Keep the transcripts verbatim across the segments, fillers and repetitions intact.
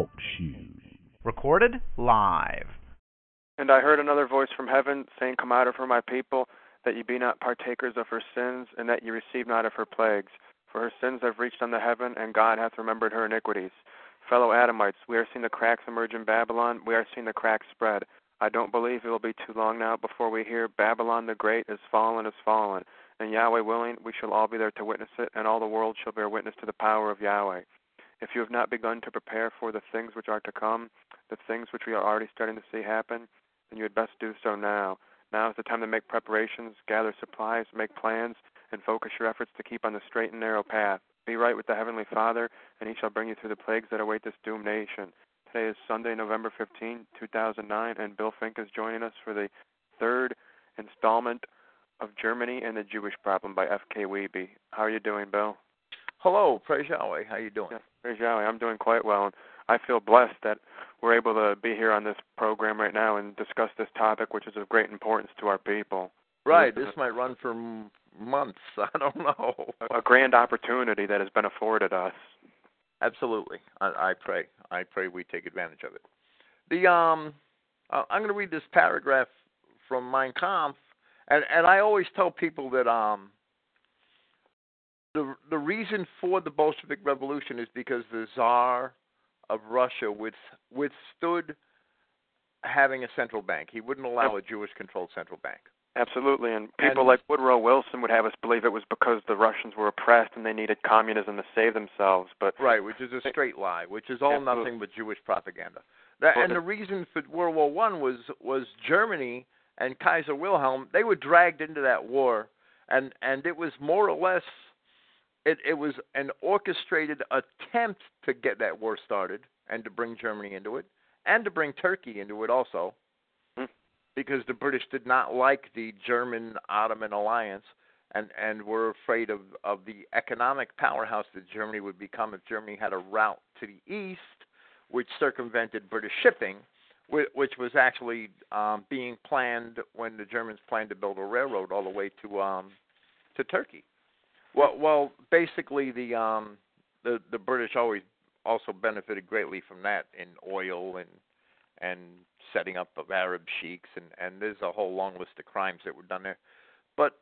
Talk Shoe. Recorded live. And I heard another voice from heaven saying, Come out of her, my people, that ye be not partakers of her sins, and that ye receive not of her plagues. For her sins have reached unto heaven, and God hath remembered her iniquities. Fellow Adamites, we are seeing the cracks emerge in Babylon. We are seeing the cracks spread. I don't believe it will be too long now before we hear Babylon the Great is fallen, is fallen. And Yahweh willing, we shall all be there to witness it, and all the world shall bear witness to the power of Yahweh. If you have not begun to prepare for the things which are to come, the things which we are already starting to see happen, then you had best do so now. Now is the time to make preparations, gather supplies, make plans, and focus your efforts to keep on the straight and narrow path. Be right with the Heavenly Father, and He shall bring you through the plagues that await this doomed nation. Today is Sunday, November fifteenth, two thousand nine, and Bill Fink is joining us for the third installment of Germany and the Jewish Problem by F K Wiebe. How are you doing, Bill? Hello, praise Yahweh. How you doing? Yeah, praise Yahweh. I'm doing quite well, and I feel blessed that we're able to be here on this program right now and discuss this topic, which is of great importance to our people. Right. This might run for m- months. I don't know. A, a grand opportunity that has been afforded us. Absolutely. I, I pray. I pray we take advantage of it. The um, uh, I'm going to read this paragraph from Mein Kampf, and and I always tell people that um. The the reason for the Bolshevik Revolution is because the Tsar of Russia with, withstood having a central bank. He wouldn't allow a Jewish-controlled central bank. Absolutely, and people and, like Woodrow Wilson would have us believe it was because the Russians were oppressed and they needed communism to save themselves. But right, which is a straight lie, which is all absolutely. nothing but Jewish propaganda. That, and the reason for World War One was was Germany and Kaiser Wilhelm. They were dragged into that war, and and it was more or less. It, it was an orchestrated attempt to get that war started and to bring Germany into it and to bring Turkey into it also, hmm. because the British did not like the German-Ottoman alliance and, and were afraid of, of the economic powerhouse that Germany would become if Germany had a route to the east, which circumvented British shipping, which was actually um, being planned when the Germans planned to build a railroad all the way to um, to Turkey. Well, well, basically, the um, the the British always also benefited greatly from that in oil and and setting up of Arab sheiks, and, and there's a whole long list of crimes that were done there. But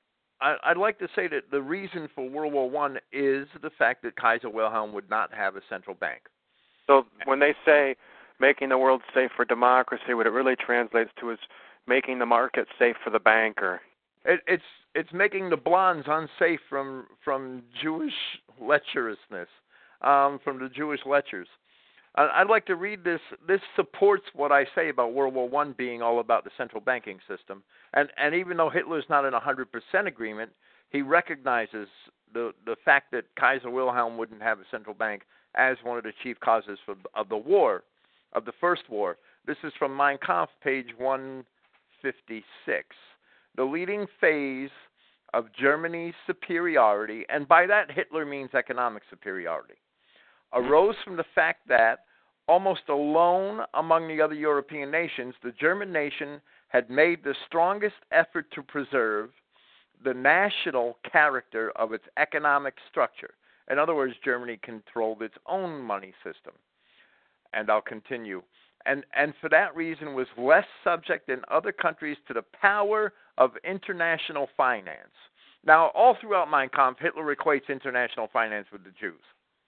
I, I'd like to say that the reason for World War One is the fact that Kaiser Wilhelm would not have a central bank. So when they say making the world safe for democracy, what it really translates to is making the market safe for the banker. It, it's it's making the blondes unsafe from from Jewish lecherousness, um, from the Jewish lechers. I, I'd like to read this. This supports what I say about World War One being all about the central banking system. And and even though Hitler's not in one hundred percent agreement, he recognizes the the fact that Kaiser Wilhelm wouldn't have a central bank as one of the chief causes for, of the war, of the First War. This is from Mein Kampf, page one fifty-six. The leading phase of Germany's superiority, and by that Hitler means economic superiority, arose from the fact that, almost alone among the other European nations, the German nation had made the strongest effort to preserve the national character of its economic structure. In other words, Germany controlled its own money system. And I'll continue. And and for that reason was less subject than other countries to the power of international finance. Now, all throughout Mein Kampf, Hitler equates international finance with the Jews.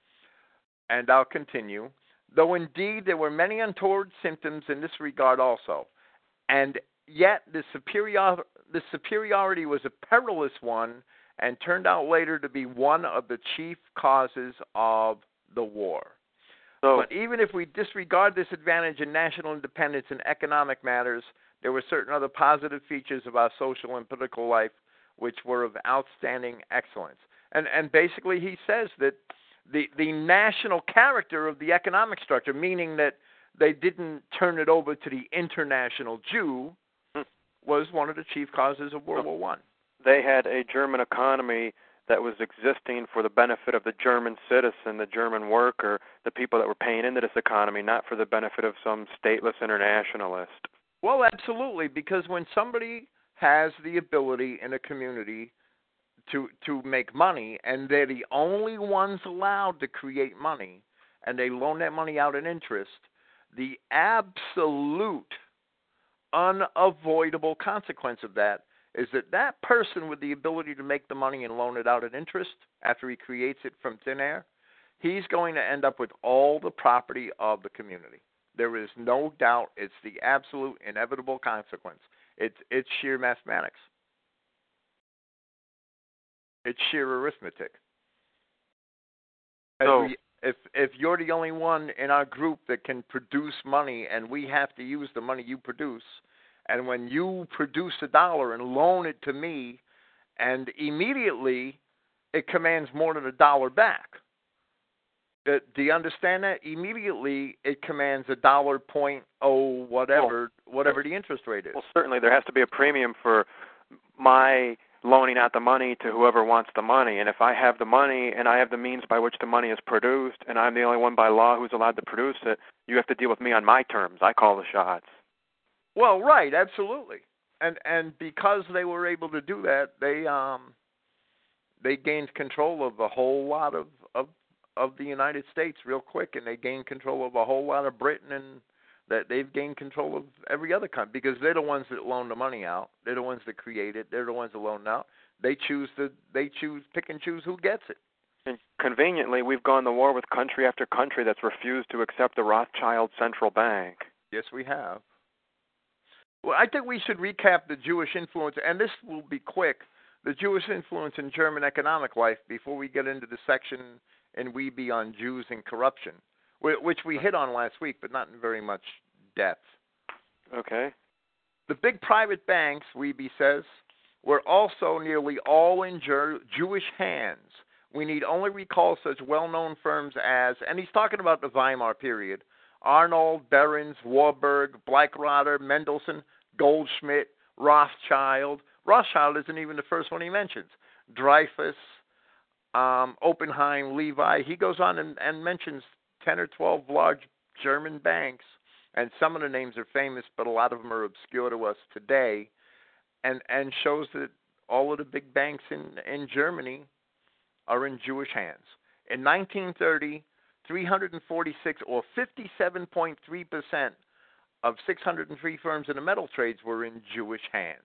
And I'll continue. Though indeed there were many untoward symptoms in this regard also, and yet the superior the superiority was a perilous one and turned out later to be one of the chief causes of the war. So, but even if we disregard this advantage in national independence and economic matters, there were certain other positive features of our social and political life which were of outstanding excellence. And and basically he says that the the national character of the economic structure, meaning that they didn't turn it over to the international Jew, was one of the chief causes of World War One. They had a German economy that was existing for the benefit of the German citizen, the German worker, the people that were paying into this economy, not for the benefit of some stateless internationalist. Well, absolutely, because when somebody has the ability in a community to to make money, and they're the only ones allowed to create money, and they loan that money out at interest, the absolute unavoidable consequence of that is that that person with the ability to make the money and loan it out at interest after he creates it from thin air, he's going to end up with all the property of the community. There is no doubt. It's the absolute inevitable consequence. It's it's sheer mathematics. It's sheer arithmetic. So, we, if if you're the only one in our group that can produce money and we have to use the money you produce, and when you produce a dollar and loan it to me, and immediately it commands more than a dollar back. Do you understand that? Immediately it commands a dollar point oh whatever well, whatever the interest rate is. Well, certainly there has to be a premium for my loaning out the money to whoever wants the money. And if I have the money and I have the means by which the money is produced, and I'm the only one by law who's allowed to produce it, you have to deal with me on my terms. I call the shots. Well, right, absolutely. And and because they were able to do that, they um they gained control of a whole lot of, of of the United States real quick, and they gained control of a whole lot of Britain, and that they've gained control of every other country because they're the ones that loan the money out. They're the ones that create it. They're the ones that loan it out. They choose to they choose pick and choose who gets it. And conveniently, we've gone to war with country after country that's refused to accept the Rothschild Central Bank. Yes, we have. Well, I think we should recap the Jewish influence, and this will be quick, the Jewish influence in German economic life before we get into the section in Wiebe on Jews and corruption, which we hit on last week, but not in very much depth. Okay. The big private banks, Wiebe says, were also nearly all in Jer- Jewish hands. We need only recall such well-known firms as, and he's talking about the Weimar period, Arnold, Behrens, Warburg, Bleichroder, Mendelssohn, Goldschmidt, Rothschild. Rothschild isn't even the first one he mentions. Dreyfus, um, Oppenheim, Levi. He goes on and, and mentions ten or twelve large German banks, and some of the names are famous, but a lot of them are obscure to us today, and, and shows that all of the big banks in, in Germany are in Jewish hands. In nineteen thirty, three hundred forty-six, or fifty-seven point three percent of six hundred three firms in the metal trades were in Jewish hands.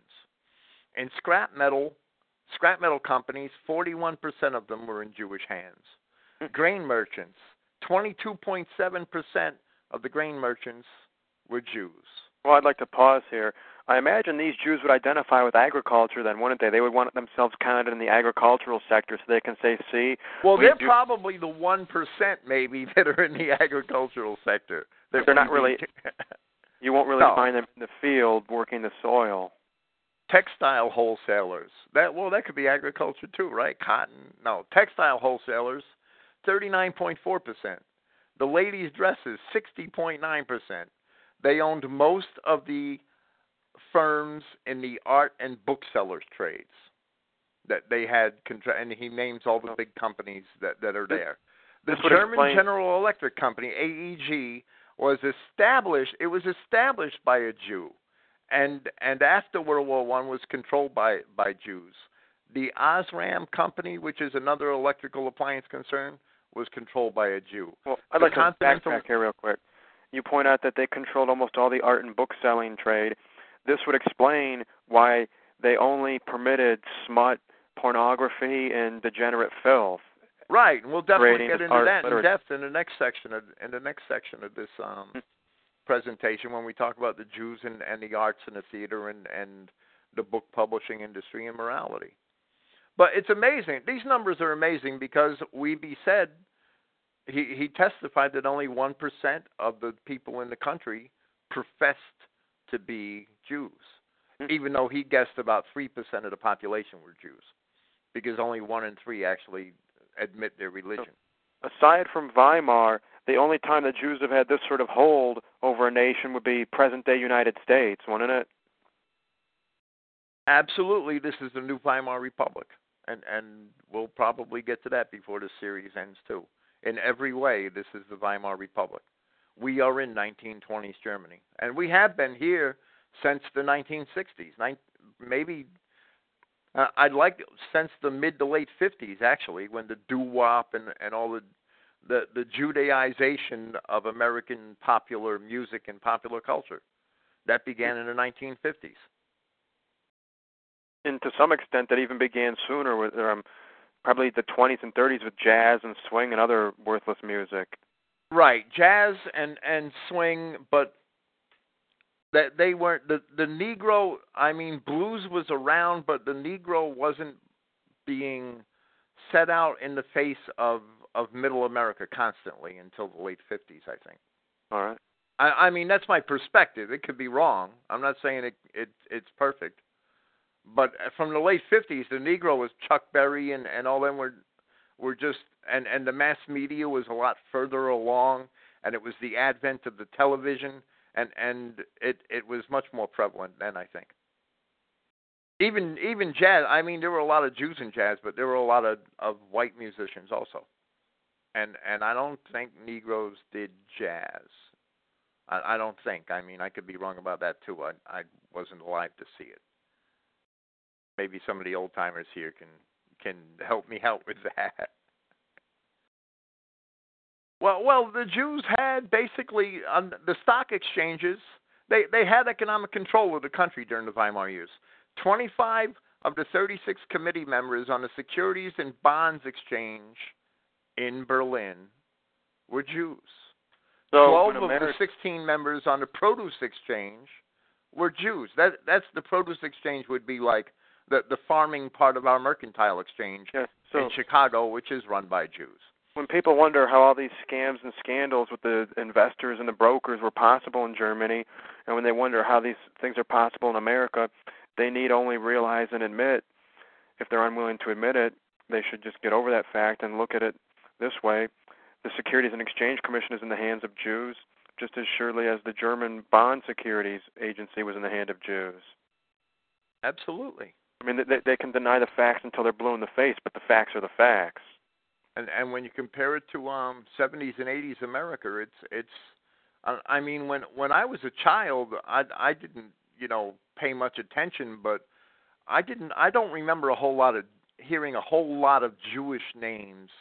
In scrap metal, scrap metal companies, forty-one percent of them were in Jewish hands. Grain merchants, twenty-two point seven percent of the grain merchants were Jews. Well, I'd like to pause here. I imagine these Jews would identify with agriculture then, wouldn't they? They would want themselves counted in the agricultural sector so they can say, see. Well, we they're do... probably the one percent maybe that are in the agricultural sector. They're, they're not really, you won't really no. find them in the field working the soil. Textile wholesalers. That Well, that could be agriculture too, right? Cotton. No, textile wholesalers, thirty-nine point four percent. The ladies' dresses, sixty point nine percent. They owned most of the firms in the art and booksellers trades that they had, contra- and he names all the big companies that, that are there. The German explain... General Electric Company, A E G, was established, it was established by a Jew, and and after World War One was controlled by, by Jews. The Osram Company, which is another electrical appliance concern, was controlled by a Jew. Well, I'd the like to backtrack here real quick. You point out that they controlled almost all the art and book selling trade. This would explain why they only permitted smut, pornography, and degenerate filth. Right, and we'll definitely get into that literacy. in depth in the next section of in the next section of this um, mm-hmm. presentation when we talk about the Jews and, and the arts and the theater and, and the book publishing industry and morality. But it's amazing. These numbers are amazing because Wiebe said he he testified that only one percent of the people in the country professed to be Jews, mm-hmm. even though he guessed about three percent of the population were Jews, because only one in three actually admit their religion. So, aside from Weimar, the only time the Jews have had this sort of hold over a nation would be present-day United States, wouldn't it? Absolutely. This is the new Weimar Republic, and, and we'll probably get to that before the series ends, too. In every way, this is the Weimar Republic. We are in nineteen twenties Germany, and we have been here since the nineteen sixties, maybe uh, I'd like since the mid to late fifties, actually, when the doo-wop and, and all the the, the Judaization of American popular music and popular culture. That began in the nineteen fifties. And to some extent, that even began sooner with um, probably the twenties and thirties with jazz and swing and other worthless music. Right, jazz and, and swing, but that they weren't the the Negro. I mean, blues was around, but the Negro wasn't being set out in the face of, of Middle America constantly until the late fifties, I think. All right. I, I mean, that's my perspective. It could be wrong. I'm not saying it, it it's perfect. But from the late fifties, the Negro was Chuck Berry and, and all them were were just, and, and the mass media was a lot further along, and it was the advent of the television, and, and it, it was much more prevalent then, I think. Even even jazz, I mean, there were a lot of Jews in jazz, but there were a lot of, of white musicians also. And and I don't think Negroes did jazz. I, I don't think. I mean, I could be wrong about that, too. I, I wasn't alive to see it. Maybe some of the old-timers here can can help me out with that. Well, well, the Jews had basically um, the stock exchanges. They they had economic control of the country during the Weimar years. twenty-five of the thirty-six committee members on the Securities and Bonds Exchange in Berlin were Jews. So Twelve of America- the sixteen members on the Produce Exchange were Jews. That that's the Produce Exchange would be like the the farming part of our mercantile exchange yeah, so in Chicago, which is run by Jews. when people wonder how all these scams and scandals with the investors and the brokers were possible in Germany, and when they wonder how these things are possible in America, they need only realize and admit. If they're unwilling to admit it, they should just get over that fact and look at it this way. The Securities and Exchange Commission is in the hands of Jews, just as surely as the German Bond Securities Agency was in the hand of Jews. Absolutely. I mean, they, they can deny the facts until they're blue in the face, but the facts are the facts. And and when you compare it to um seventies and eighties America, it's it's. Uh, I mean, when when I was a child, I I didn't you know pay much attention, but I didn't. I don't remember a whole lot of hearing a whole lot of Jewish names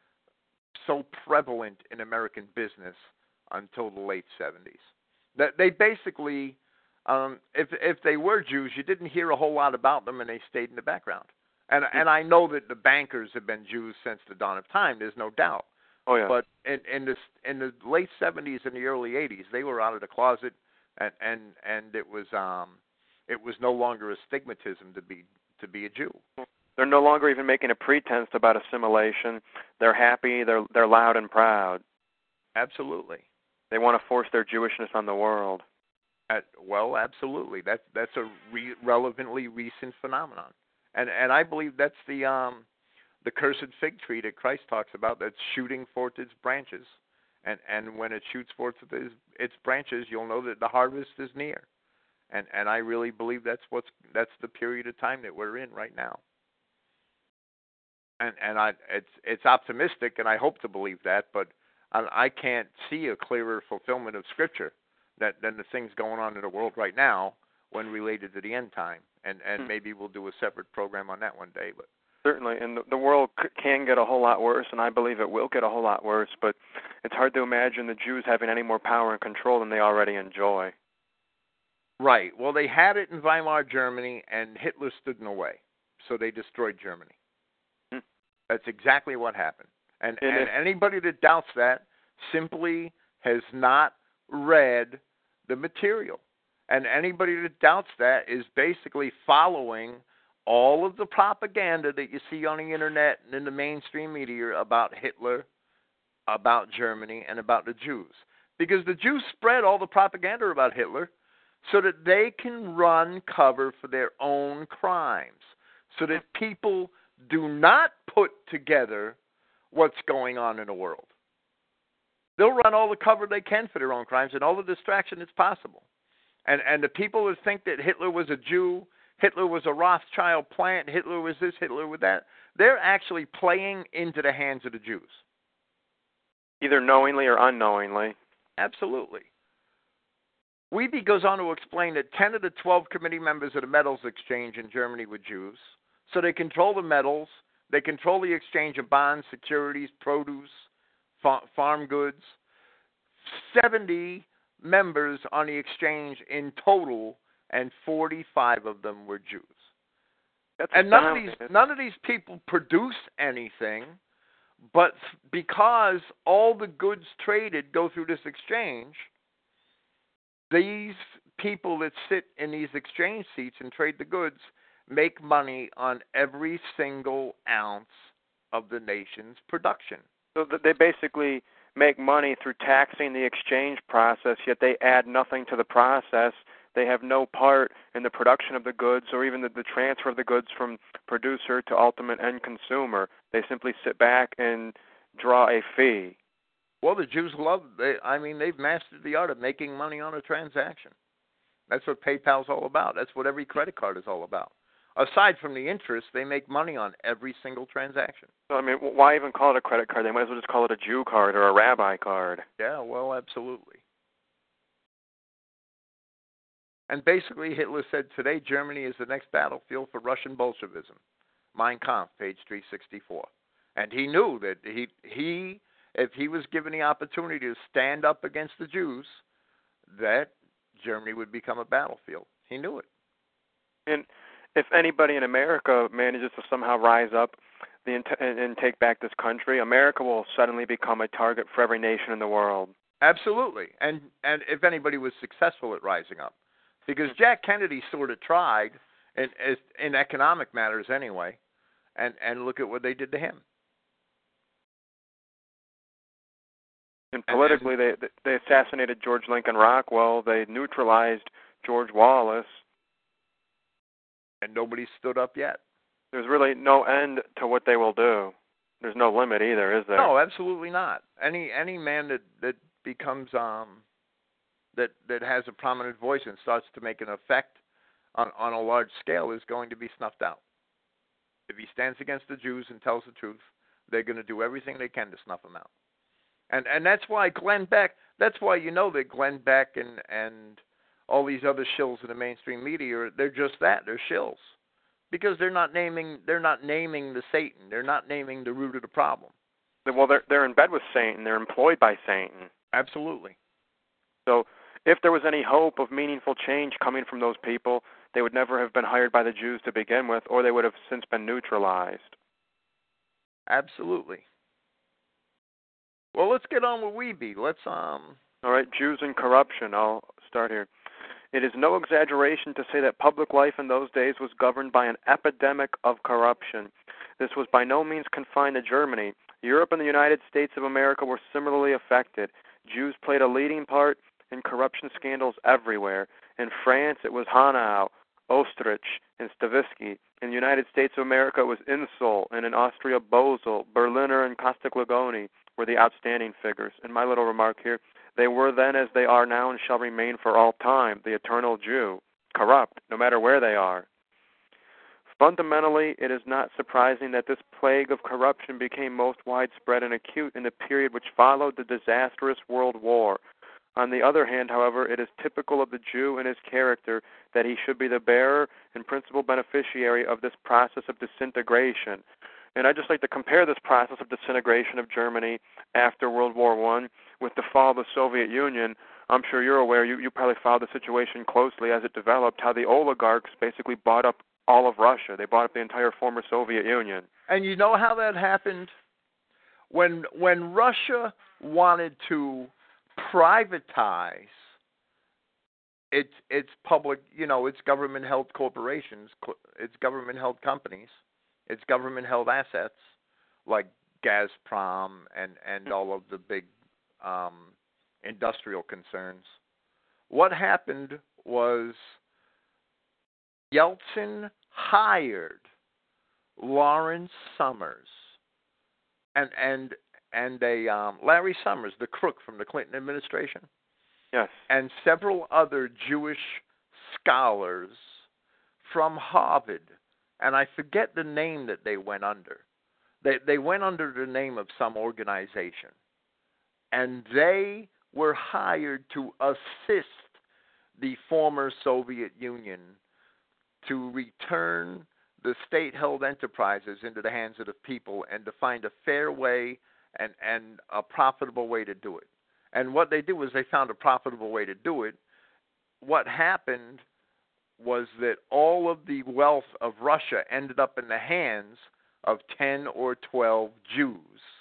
so prevalent in American business until the late seventies. That they basically, um, if if they were Jews, you didn't hear a whole lot about them, and they stayed in the background. And and I know that the bankers have been Jews since the dawn of time. There's no doubt. Oh yeah. But in in the in the late seventies and the early eighties, they were out of the closet, and and and it was um it was no longer a stigmatism to be to be a Jew. They're no longer even making a pretense about assimilation. They're happy. They're they're loud and proud. Absolutely. They want to force their Jewishness on the world. At, well, absolutely. That's that's a re- relevantly recent phenomenon, and and I believe that's the um the cursed fig tree that Christ talks about. That's shooting forth its branches, and and when it shoots forth its, its branches, you'll know that the harvest is near, and and I really believe that's what's that's the period of time that we're in right now. And and I it's it's optimistic, and I hope to believe that, but I, I can't see a clearer fulfillment of Scripture that than the things going on in the world right now when related to the end time. And and hmm. maybe we'll do a separate program on that one day. But certainly, and the, the world c- can get a whole lot worse, and I believe it will get a whole lot worse. But it's hard to imagine the Jews having any more power and control than they already enjoy. Right. Well, they had it in Weimar Germany, and Hitler stood in the way, so they destroyed Germany. That's exactly what happened. And, and, and anybody that doubts that simply has not read the material. And anybody that doubts that is basically following all of the propaganda that you see on the internet and in the mainstream media about Hitler, about Germany, and about the Jews. Because the Jews spread all the propaganda about Hitler so that they can run cover for their own crimes, so that people do not put together what's going on in the world. They'll run all the cover they can for their own crimes and all the distraction that's possible. And and the people that think that Hitler was a Jew, Hitler was a Rothschild plant, Hitler was this, Hitler was that, they're actually playing into the hands of the Jews. Either knowingly or unknowingly. Absolutely. Wiebe goes on to explain that ten of the twelve committee members of the Metals Exchange in Germany were Jews. So they control the metals, they control the exchange of bonds, securities, produce, fa- farm goods. seventy members on the exchange in total, and forty-five of them were Jews. That's And none of these astounding. none of these people produce anything, but because all the goods traded go through this exchange, these people that sit in these exchange seats and trade the goods make money on every single ounce of the nation's production. So that they basically make money through taxing the exchange process, yet they add nothing to the process. They have no part in the production of the goods or even the, the transfer of the goods from producer to ultimate end consumer. They simply sit back and draw a fee. Well, the Jews love, they, I mean, they've mastered the art of making money on a transaction. That's what PayPal's all about. That's what every credit card is all about. Aside from the interest, they make money on every single transaction. So, I mean, why even call it a credit card? They might as well just call it a Jew card or a rabbi card. Yeah, well, absolutely. And basically, Hitler said today Germany is the next battlefield for Russian Bolshevism. Mein Kampf, page three sixty-four. And he knew that he, he, if he was given the opportunity to stand up against the Jews, that Germany would become a battlefield. He knew it. And if anybody in America manages to somehow rise up the and, and take back this country, America will suddenly become a target for every nation in the world. Absolutely. And and if anybody was successful at rising up. Because Jack Kennedy sort of tried in in economic matters anyway, and, and look at what they did to him. And politically, and, and, they they assassinated George Lincoln Rockwell. They neutralized George Wallace. And nobody stood up yet. There's really no end to what they will do. There's no limit either, is there? No, absolutely not. Any any man that, that becomes um that that has a prominent voice and starts to make an effect on, on a large scale is going to be snuffed out. If he stands against the Jews and tells the truth, they're going to do everything they can to snuff him out. And and that's why Glenn Beck, that's why you know that Glenn Beck and, and all these other shills in the mainstream media, they're just that, they're shills. Because they're not naming they're not naming the Satan. They're not naming the root of the problem. Well, they're they're in bed with Satan. They're employed by Satan. Absolutely. So if there was any hope of meaningful change coming from those people, they would never have been hired by the Jews to begin with, or they would have since been neutralized. Absolutely. Well, let's get on with Weeby. Let's um. All right, Jews and corruption. I'll start here. It is no exaggeration to say that public life in those days was governed by an epidemic of corruption. This was by no means confined to Germany. Europe and the United States of America were similarly affected. Jews played a leading part in corruption scandals everywhere. In France, it was Hanau, Ostrich, and Stavisky. In the United States of America, it was Insel, and in Austria, Bosel, Berliner, and Costaclagoni were the outstanding figures. And my little remark here, they were then as they are now and shall remain for all time, the eternal Jew, corrupt, no matter where they are. Fundamentally, it is not surprising that this plague of corruption became most widespread and acute in the period which followed the disastrous World War. On the other hand, however, it is typical of the Jew and his character that he should be the bearer and principal beneficiary of this process of disintegration. And I'd just like to compare this process of disintegration of Germany after World War One with the fall of the Soviet Union. I'm sure you're aware, you, you probably followed the situation closely as it developed, how the oligarchs basically bought up all of Russia. They bought up the entire former Soviet Union. And you know how that happened? When when Russia wanted to privatize its its public, you know, its government-held corporations, its government-held companies, its government-held assets, like Gazprom and, and all of the big um, industrial concerns. What happened was Yeltsin hired Lawrence Summers and and and a um, Larry Summers, the crook from the Clinton administration. Yes. And several other Jewish scholars from Harvard. And I forget the name that they went under. They they went under the name of some organization. And they were hired to assist the former Soviet Union to return the state-held enterprises into the hands of the people and to find a fair way and, and a profitable way to do it. And what they did was they found a profitable way to do it. What happened was that all of the wealth of Russia ended up in the hands of ten or twelve Jews.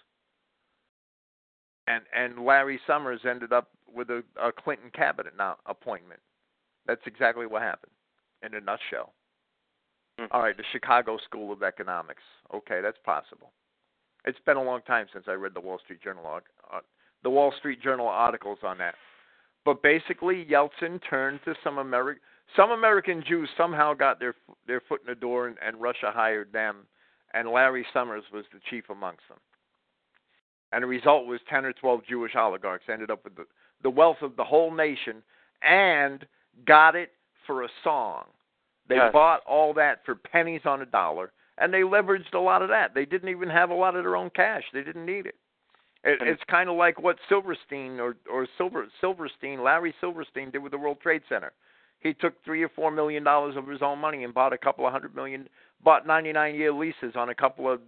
And and Larry Summers ended up with a, a Clinton cabinet now appointment. That's exactly what happened in a nutshell. Mm. All right, the Chicago School of Economics. Okay, that's possible. It's been a long time since I read the Wall Street Journal uh, the Wall Street Journal articles on that. But basically, Yeltsin turned to some American some American Jews somehow got their their foot in the door, and, and Russia hired them, and Larry Summers was the chief amongst them. And the result was ten or twelve Jewish oligarchs ended up with the, the wealth of the whole nation and got it for a song. They yes. bought all that for pennies on a dollar, and they leveraged a lot of that. They didn't even have a lot of their own cash. They didn't need it. it it's kind of like what Silverstein or, or Silver, Silverstein, Larry Silverstein did with the World Trade Center. He took three or four million dollars of his own money and bought a couple of hundred million, bought ninety-nine year leases on a couple of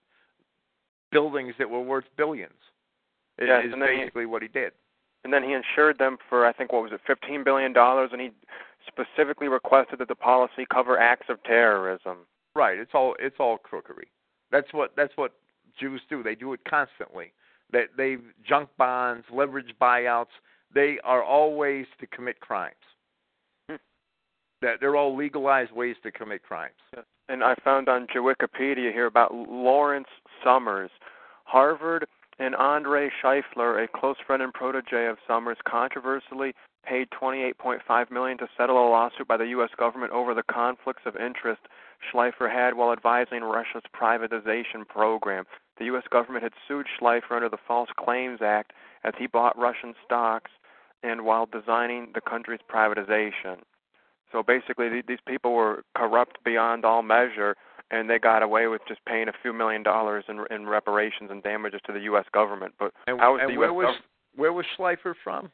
buildings that were worth billions. It yes, is and basically he, what he did. And then he insured them for, I think, what was it, fifteen billion dollars, and he specifically requested that the policy cover acts of terrorism. Right. It's all it's all crookery. That's what that's what Jews do. They do it constantly. They they junk bonds, leverage buyouts. They are all ways to commit crimes. Hmm. That they're all legalized ways to commit crimes. Yes. And I found on Wikipedia here about Lawrence Summers. Harvard and Andre Scheifler, a close friend and protege of Summers, controversially paid twenty-eight point five million dollars to settle a lawsuit by the U S government over the conflicts of interest Schleifer had while advising Russia's privatization program. The U S government had sued Schleifer under the False Claims Act as he bought Russian stocks and while designing the country's privatization. So basically, these people were corrupt beyond all measure, and they got away with just paying a few million dollars in, in reparations and damages to the U S government. But and, how was and the where U S was government? Where was Schleifer from?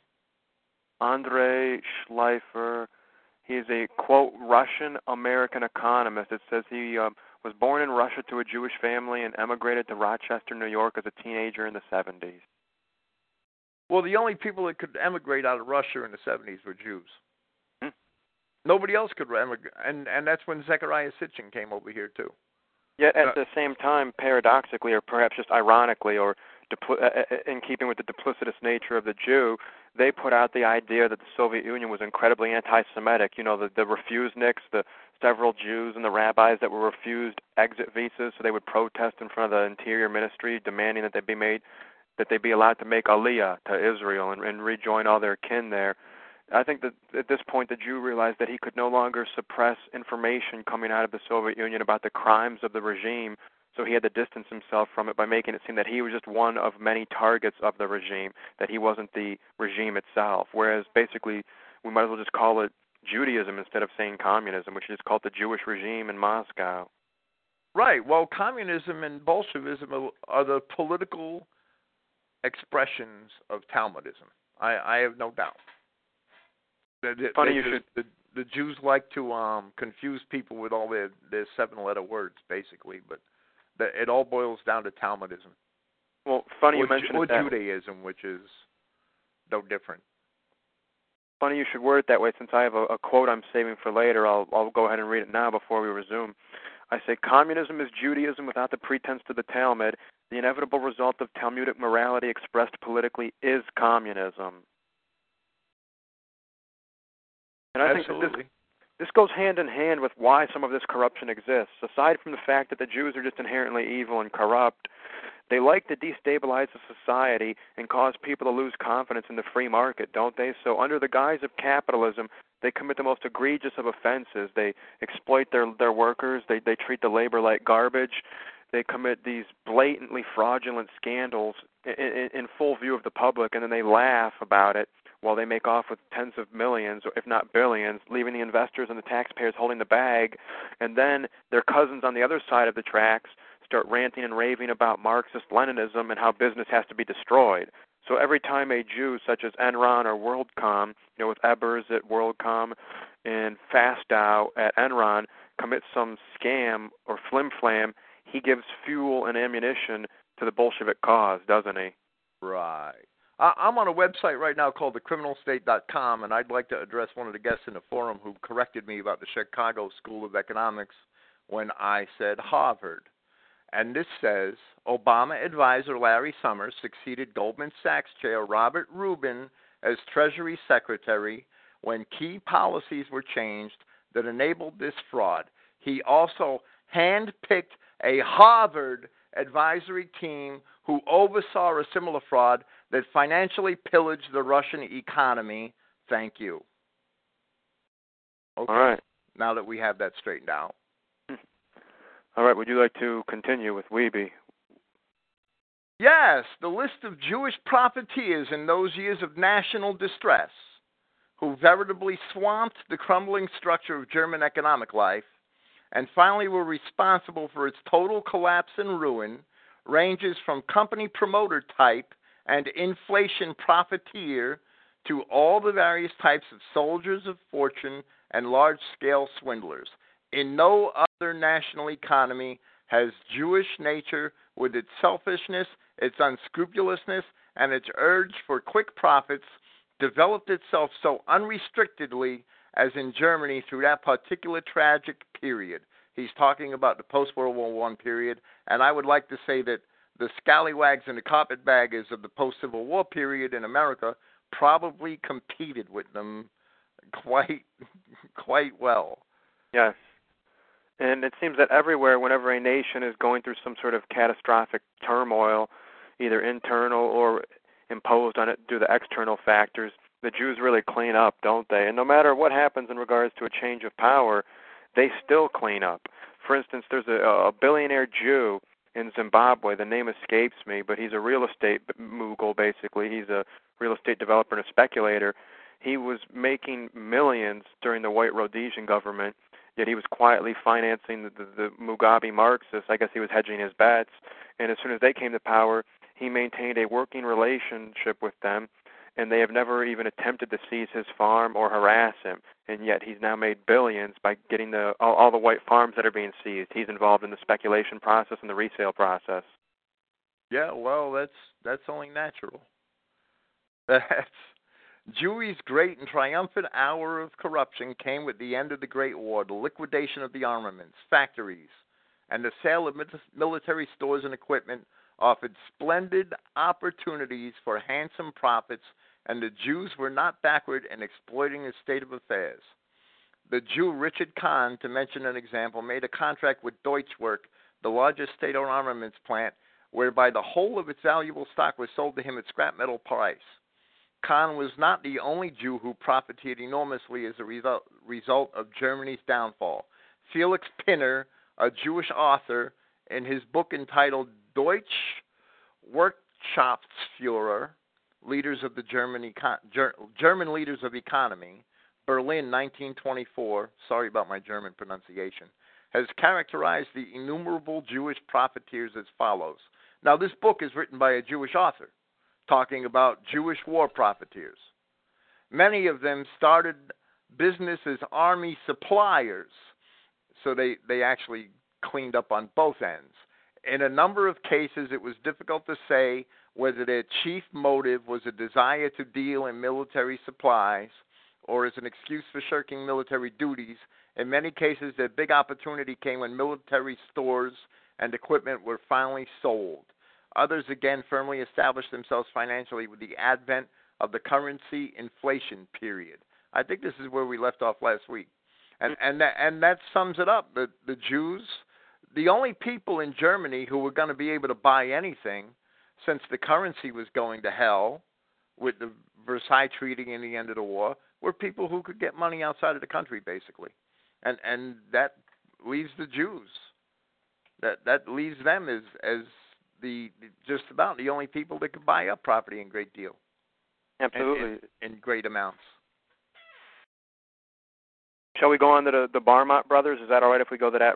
Andre Schleifer. He is a, quote, Russian-American economist. It says he uh, was born in Russia to a Jewish family and emigrated to Rochester, New York as a teenager in the seventies. Well, the only people that could emigrate out of Russia in the seventies were Jews. Hmm. Nobody else could emigrate, and, and that's when Zechariah Sitchin came over here, too. Yet at uh, the same time, paradoxically, or perhaps just ironically, or dupl- in keeping with the duplicitous nature of the Jew, they put out the idea that the Soviet Union was incredibly anti-Semitic. You know, the, the refuseniks, the several Jews and the rabbis that were refused exit visas, so they would protest in front of the Interior Ministry, demanding that they be made, that they be allowed to make aliyah to Israel and, and rejoin all their kin there. I think that at this point the Jew realized that he could no longer suppress information coming out of the Soviet Union about the crimes of the regime, so he had to distance himself from it by making it seem that he was just one of many targets of the regime, that he wasn't the regime itself. Whereas basically we might as well just call it Judaism instead of saying communism, which is called the Jewish regime in Moscow. Right. Well, communism and Bolshevism are, are the political expressions of Talmudism. I, I have no doubt. The, the, Funny they, you the, should. The, the Jews like to um, confuse people with all their, their seven-letter words, basically, but the, it all boils down to Talmudism. Well, funny or, you mentioned or that. Judaism, which is no different. Funny you should word it that way. Since I have a, a quote I'm saving for later, I'll I'll go ahead and read it now before we resume. I say, communism is Judaism without the pretense to the Talmud. The inevitable result of Talmudic morality expressed politically is communism. And I Absolutely. think this, this goes hand in hand with why some of this corruption exists. Aside from the fact that the Jews are just inherently evil and corrupt, they like to destabilize the society and cause people to lose confidence in the free market, don't they? So under the guise of capitalism, they commit the most egregious of offenses. They exploit their, their workers. They, they treat the labor like garbage. They commit these blatantly fraudulent scandals in, in, in full view of the public, and then they laugh about it while they make off with tens of millions, or if not billions, leaving the investors and the taxpayers holding the bag. And then their cousins on the other side of the tracks start ranting and raving about Marxist-Leninism and how business has to be destroyed. So every time a Jew such as Enron or WorldCom, you know, with Ebers at WorldCom and Fastow at Enron, commits some scam or flim-flam, he gives fuel and ammunition to the Bolshevik cause, doesn't he? Right. I, I'm on a website right now called the criminal state dot com, and I'd like to address one of the guests in the forum who corrected me about the Chicago School of Economics when I said Harvard. And this says, Obama advisor Larry Summers succeeded Goldman Sachs chair Robert Rubin as Treasury Secretary when key policies were changed that enabled this fraud. He also handpicked a Harvard advisory team who oversaw a similar fraud that financially pillaged the Russian economy. Thank you. Okay. All right. Now that we have that straightened out. All right, would you like to continue with Wiebe? Yes, the list of Jewish profiteers in those years of national distress who veritably swamped the crumbling structure of German economic life and finally were responsible for its total collapse and ruin ranges from company promoter type and inflation profiteer to all the various types of soldiers of fortune and large-scale swindlers. In no other national economy has Jewish nature, with its selfishness, its unscrupulousness, and its urge for quick profits, developed itself so unrestrictedly as in Germany through that particular tragic period. He's talking about the post-World War One period, and I would like to say that the scallywags and the carpetbaggers of the post-Civil War period in America probably competed with them quite, quite well. Yes. And it seems that everywhere, whenever a nation is going through some sort of catastrophic turmoil, either internal or imposed on it due to external factors, the Jews really clean up, don't they? And no matter what happens in regards to a change of power, they still clean up. For instance, there's a, a billionaire Jew in Zimbabwe. The name escapes me, but he's a real estate mogul, basically. He's a real estate developer and a speculator. He was making millions during the White Rhodesian government, yet he was quietly financing the, the, the Mugabe Marxists. I guess he was hedging his bets. And as soon as they came to power, he maintained a working relationship with them, and they have never even attempted to seize his farm or harass him. And yet he's now made billions by getting the all, all the white farms that are being seized. He's involved in the speculation process and the resale process. Yeah, well, that's that's only natural. That's Jewry's great and triumphant hour of corruption came with the end of the Great War, the liquidation of the armaments, factories, and the sale of military stores and equipment offered splendid opportunities for handsome profits, and the Jews were not backward in exploiting the state of affairs. The Jew Richard Kahn, to mention an example, made a contract with Deutschwerk, the largest state-owned armaments plant, whereby the whole of its valuable stock was sold to him at scrap metal price. Kahn was not the only Jew who profited enormously as a result, result of Germany's downfall. Felix Pinner, a Jewish author, in his book entitled Deutsche Wirtschaftsführer, Leaders of the German, Econ- Ger- German Leaders of Economy, Berlin, nineteen twenty-four, sorry about my German pronunciation, has characterized the innumerable Jewish profiteers as follows. Now, this book is written by a Jewish author, talking about Jewish war profiteers. Many of them started business as army suppliers, so they, they actually cleaned up on both ends. In a number of cases, it was difficult to say whether their chief motive was a desire to deal in military supplies or as an excuse for shirking military duties. In many cases, their big opportunity came when military stores and equipment were finally sold. Others, again, firmly established themselves financially with the advent of the currency inflation period. I think this is where we left off last week. And and that, and that sums it up. The, the Jews, the only people in Germany who were going to be able to buy anything since the currency was going to hell with the Versailles Treaty and the end of the war, were people who could get money outside of the country, basically. And and that leaves the Jews. That that leaves them as as the just about the only people that could buy up property in great deal. Absolutely. In, in great amounts. Shall we go on to the, the Barmont brothers? Is that all right if we go to that?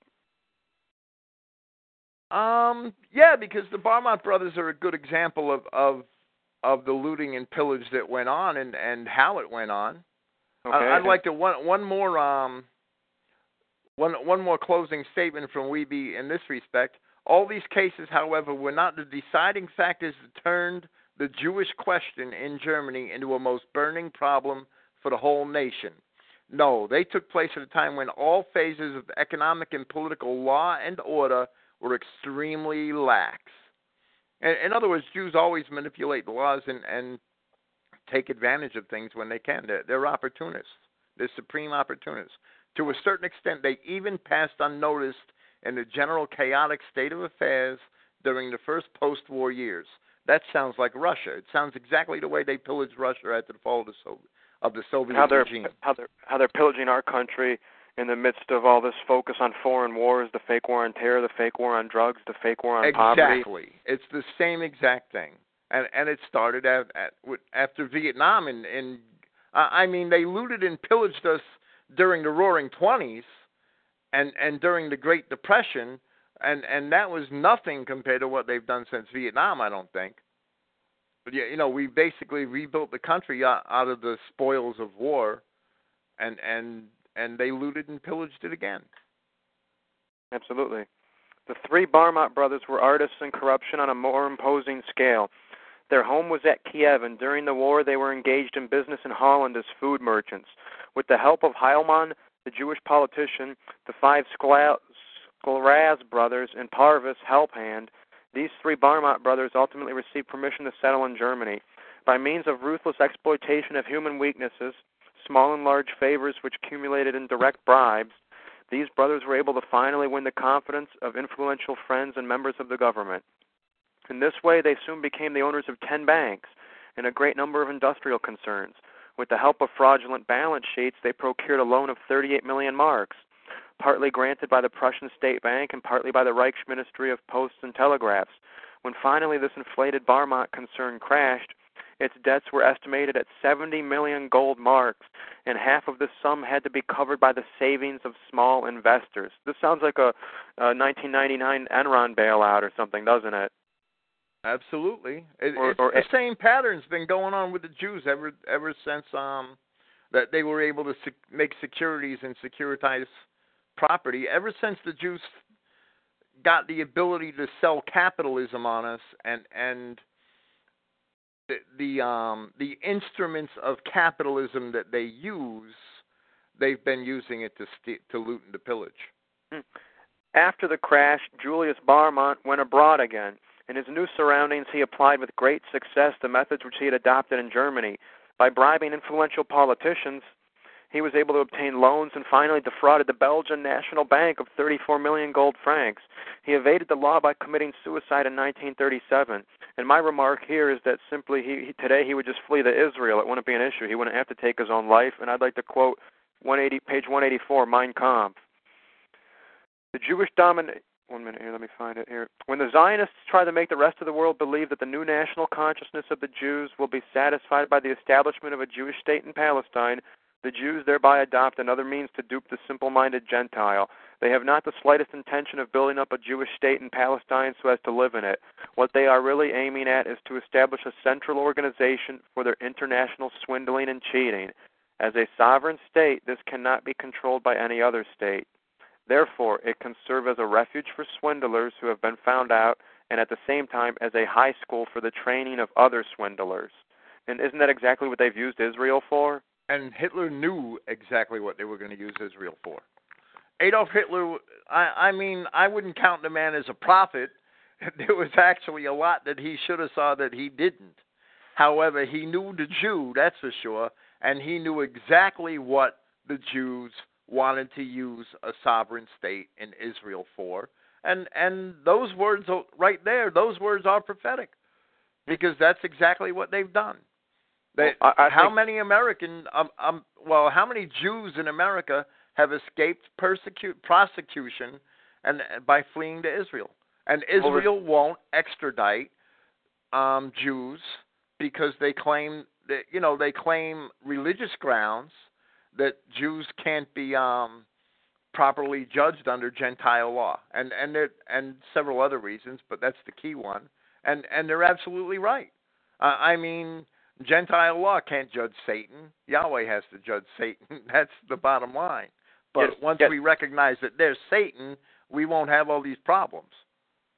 Um, yeah, because the Barmont brothers are a good example of, of of the looting and pillage that went on and, and how it went on. Okay. I'd like to one one more um one one more closing statement from Wiebe in this respect. All these cases, however, were not the deciding factors that turned the Jewish question in Germany into a most burning problem for the whole nation. No, they took place at a time when all phases of economic and political law and order were extremely lax. In, in other words, Jews always manipulate the laws and, and take advantage of things when they can. They're, they're opportunists. They're supreme opportunists. To a certain extent, they even passed unnoticed in the general chaotic state of affairs during the first post-war years. That sounds like Russia. It sounds exactly the way they pillaged Russia after the fall of the Soviet, of the Soviet how they're, regime. How they're, how they're pillaging our country in the midst of all this focus on foreign wars, the fake war on terror, the fake war on drugs, the fake war on exactly. poverty. Exactly. It's the same exact thing. And and it started at, at, after Vietnam. And, and uh, I mean, they looted and pillaged us during the Roaring Twenties and, and during the Great Depression, and, and that was nothing compared to what they've done since Vietnam, I don't think. But, yeah, you know, we basically rebuilt the country out, out of the spoils of war, and, and, and they looted and pillaged it again. Absolutely. The three Barmat brothers were artists in corruption on a more imposing scale. Their home was at Kiev, and during the war they were engaged in business in Holland as food merchants. With the help of Heilmann, the Jewish politician, the five Skleraz brothers, and Parvis, Helphand, these three Barmat brothers ultimately received permission to settle in Germany. By means of ruthless exploitation of human weaknesses, small and large favors which accumulated in direct bribes, these brothers were able to finally win the confidence of influential friends and members of the government. In this way, they soon became the owners of ten banks and a great number of industrial concerns. With the help of fraudulent balance sheets, they procured a loan of thirty-eight million marks, partly granted by the Prussian State Bank and partly by the Reichsministry of Posts and Telegraphs. When finally this inflated Barmat concern crashed, its debts were estimated at seventy million gold marks, and half of this sum had to be covered by the savings of small investors. This sounds like a, a nineteen ninety-nine Enron bailout or something, doesn't it? Absolutely. It, or, it's or, the same pattern's been going on with the Jews ever ever since um, that they were able to sec- make securities and securitize property. Ever since the Jews got the ability to sell capitalism on us and and the the, um, the instruments of capitalism that they use, they've been using it to st- to loot and to pillage. After the crash, Julius Barmat went abroad again. In his new surroundings, he applied with great success the methods which he had adopted in Germany. By bribing influential politicians, he was able to obtain loans and finally defrauded the Belgian National Bank of thirty-four million gold francs. He evaded the law by committing suicide in nineteen thirty-seven. And my remark here is that simply he, he, today he would just flee to Israel. It wouldn't be an issue. He wouldn't have to take his own life. And I'd like to quote one eighty, page one eighty-four, Mein Kampf. The Jewish domination... One minute here, let me find it here. When the Zionists try to make the rest of the world believe that the new national consciousness of the Jews will be satisfied by the establishment of a Jewish state in Palestine, the Jews thereby adopt another means to dupe the simple-minded Gentile. They have not the slightest intention of building up a Jewish state in Palestine so as to live in it. What they are really aiming at is to establish a central organization for their international swindling and cheating. As a sovereign state, this cannot be controlled by any other state. Therefore, it can serve as a refuge for swindlers who have been found out, and at the same time as a high school for the training of other swindlers. And isn't that exactly what they've used Israel for? And Hitler knew exactly what they were going to use Israel for. Adolf Hitler, I, I mean, I wouldn't count the man as a prophet. There was actually a lot that he should have saw that he didn't. However, he knew the Jew, that's for sure, and he knew exactly what the Jews wanted to use a sovereign state in Israel for. And and those words right there, those words are prophetic, because that's exactly what they've done. They, well, I, I how think... many American, um, um, well, how many Jews in America have escaped persecute, prosecution and by fleeing to Israel? And Israel well, won't extradite um, Jews because they claim that, you know, they claim religious grounds that Jews can't be um, properly judged under Gentile law, and and there, and several other reasons, but that's the key one. And and they're absolutely right. Uh, I mean, Gentile law can't judge Satan. Yahweh has to judge Satan. That's the bottom line. But yes, once yes. we recognize that there's Satan, we won't have all these problems.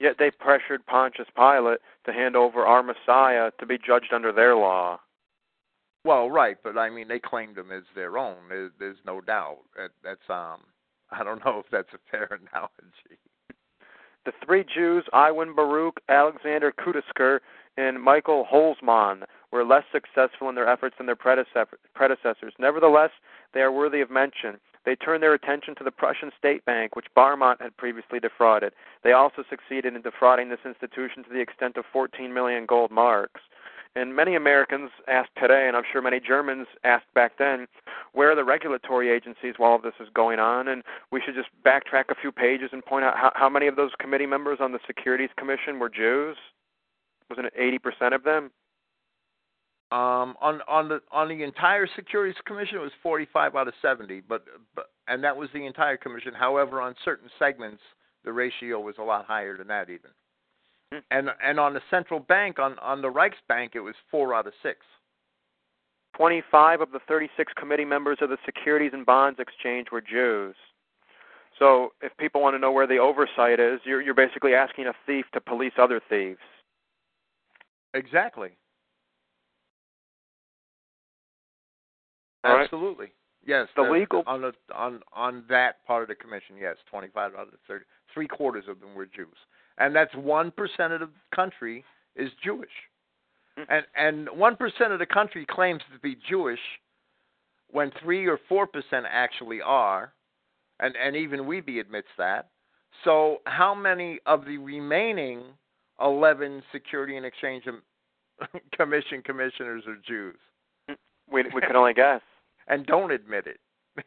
Yet they pressured Pontius Pilate to hand over our Messiah to be judged under their law. Well, right, but I mean, they claimed him as their own. There's, there's no doubt. That, that's um, I don't know if that's a fair analogy. The three Jews, Iwan Baruch, Alexander Kudisker, and Michael Holzmann, were less successful in their efforts than their predecessors. Nevertheless, they are worthy of mention. They turned their attention to the Prussian State Bank, which Barmont had previously defrauded. They also succeeded in defrauding this institution to the extent of fourteen million gold marks. And many Americans ask today, and I'm sure many Germans asked back then, where are the regulatory agencies while all this is going on? And we should just backtrack a few pages and point out how, how many of those committee members on the Securities Commission were Jews? Wasn't it eighty percent of them? Um, on on the on the entire Securities Commission, it was forty-five out of seventy, but, but and that was the entire commission. However, on certain segments, the ratio was a lot higher than that even. Hmm. And and on the central bank, on, on the Reichsbank, it was four out of six. twenty-five of the thirty-six committee members of the Securities and Bonds Exchange were Jews. So if people want to know where the oversight is, you're you're basically asking a thief to police other thieves. Exactly. All Absolutely. Right. Yes. The legal on the, on on that part of the commission, yes, twenty-five out of the thirty, three quarters of them were Jews, and that's one percent of the country is Jewish, mm-hmm. and and one percent of the country claims to be Jewish, when three or four percent actually are, and and even Weeby admits that. So how many of the remaining eleven Security and Exchange Commission commissioners are Jews? We we can only guess. And don't admit it.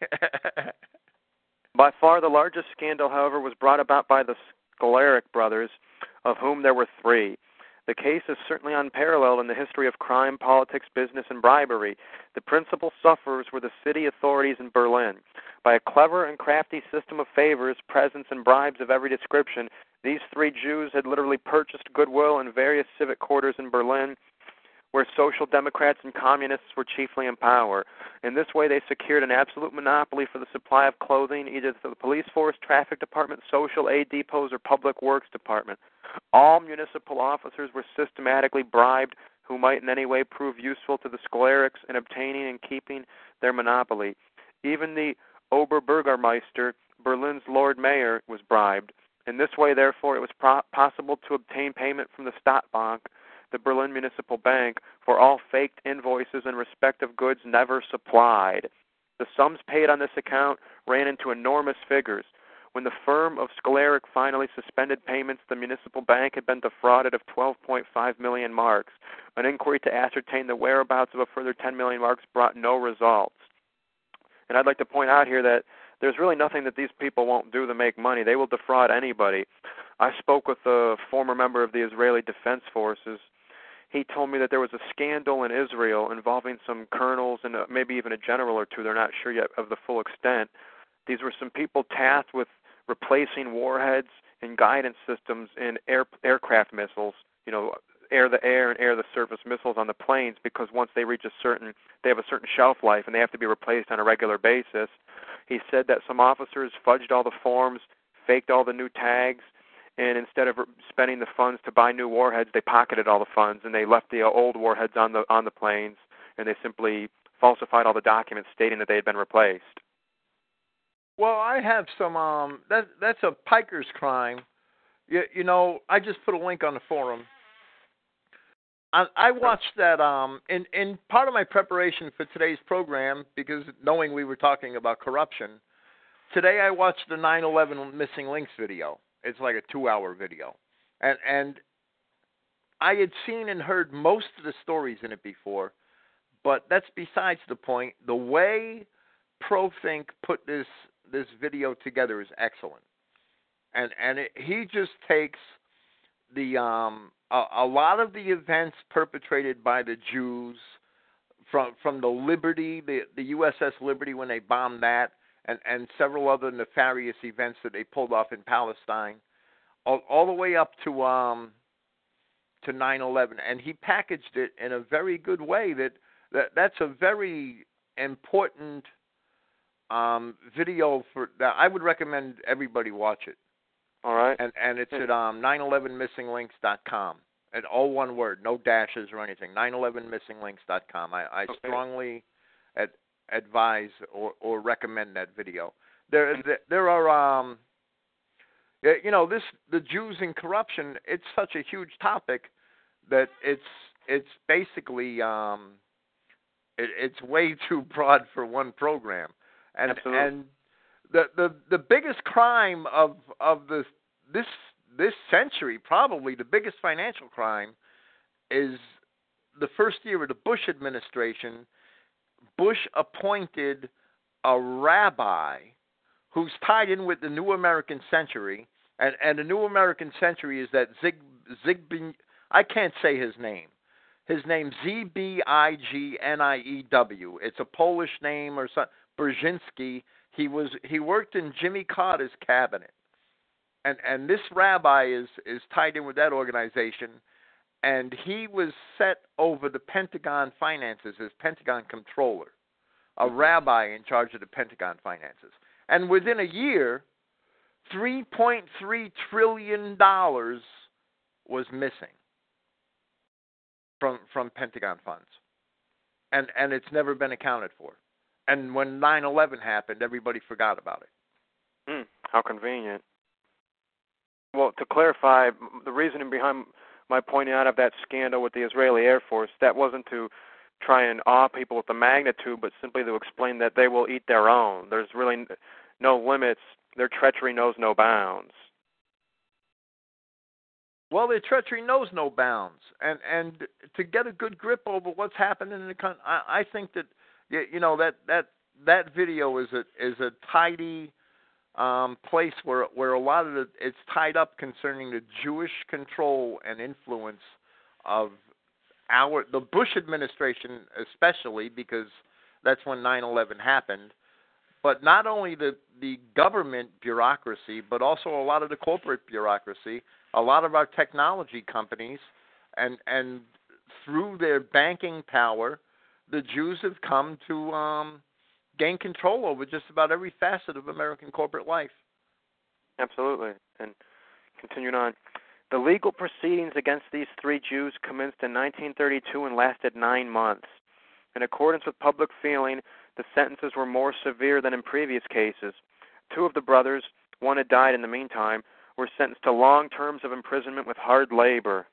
By far the largest scandal, however, was brought about by the Scholaric brothers, of whom there were three. The case is certainly unparalleled in the history of crime, politics, business, and bribery. The principal sufferers were the city authorities in Berlin. By a clever and crafty system of favors, presents, and bribes of every description, these three Jews had literally purchased goodwill in various civic quarters in Berlin, where social democrats and communists were chiefly in power. In this way, they secured an absolute monopoly for the supply of clothing, either through the police force, traffic department, social aid depots, or public works department. All municipal officers were systematically bribed who might in any way prove useful to the Scholarics in obtaining and keeping their monopoly. Even the Oberbürgermeister, Berlin's Lord Mayor, was bribed. In this way, therefore, it was pro- possible to obtain payment from the Stadtbank, the Berlin Municipal Bank, for all faked invoices in respect of goods never supplied. The sums paid on this account ran into enormous figures. When the firm of Scholaric finally suspended payments, the municipal bank had been defrauded of twelve point five million marks. An inquiry to ascertain the whereabouts of a further ten million marks brought no results. And I'd like to point out here that there's really nothing that these people won't do to make money. They will defraud anybody. I spoke with a former member of the Israeli Defense Forces. He told me that there was a scandal in Israel involving some colonels and maybe even a general or two. They're not sure yet of the full extent. These were some people tasked with replacing warheads and guidance systems in air, aircraft missiles, you know, air-the-air and air-the-surface missiles on the planes, because once they reach a certain, they have a certain shelf life and they have to be replaced on a regular basis. He said that some officers fudged all the forms, faked all the new tags, and instead of spending the funds to buy new warheads, they pocketed all the funds and they left the old warheads on the on the planes, and they simply falsified all the documents stating that they had been replaced. Well, I have some. Um, that that's a piker's crime. You, you know, I just put a link on the forum. I, I watched that. Um, in in part of my preparation for today's program, because knowing we were talking about corruption, today I watched the nine eleven missing links video. It's like a two-hour video, and and I had seen and heard most of the stories in it before, but that's besides the point. The way ProThink put this this video together is excellent, and and it, he just takes the um a, a lot of the events perpetrated by the Jews from from the Liberty, the the U S S Liberty when they bombed that. And, and several other nefarious events that they pulled off in Palestine, all, all the way up to um, to nine eleven. And he packaged it in a very good way. That, that that's a very important um, video for that. I would recommend everybody watch it. All right. And and it's at um, nine eleven missing links dot com. And all one word, no dashes or anything. nine eleven missing links dot com. I, I okay. strongly ad, advise or, or recommend that video. There there, there are um, you know, this the Jews and corruption. It's such a huge topic that it's it's basically um, it, it's way too broad for one program. And Absolutely. and the the the biggest crime of of the this this century, probably the biggest financial crime, is the first year of the Bush administration. Bush appointed a rabbi who's tied in with the New American Century, and, and the New American Century is that Zig Zigby. I can't say his name. His name Z B I G N I E W. It's a Polish name or something. Brzezinski. He was he worked in Jimmy Carter's cabinet. And and this rabbi is, is tied in with that organization, and he was set over the Pentagon finances as Pentagon controller, a rabbi in charge of the Pentagon finances. And within a year, three point three trillion dollars was missing from from Pentagon funds, and and it's never been accounted for. And when nine eleven happened, everybody forgot about it. Hmm, how convenient. Well, to clarify, the reasoning behind my pointing out of that scandal with the Israeli Air Force, that wasn't to try and awe people with the magnitude, but simply to explain that they will eat their own. There's really no limits. Their treachery knows no bounds. Well, their treachery knows no bounds. And and to get a good grip over what's happening in the country, I, I think that, you know, that, that, that video is a, is a tidy Um, place where where a lot of the, it's tied up concerning the Jewish control and influence of our the Bush administration, especially because that's when nine eleven happened. But not only the the government bureaucracy, but also a lot of the corporate bureaucracy, a lot of our technology companies, and and through their banking power, the Jews have come to um, gain control over just about every facet of American corporate life. Absolutely. And continuing on, the legal proceedings against these three Jews commenced in nineteen thirty-two and lasted nine months. In accordance with public feeling, the sentences were more severe than in previous cases. Two of the brothers, one had died in the meantime, were sentenced to long terms of imprisonment with hard labor.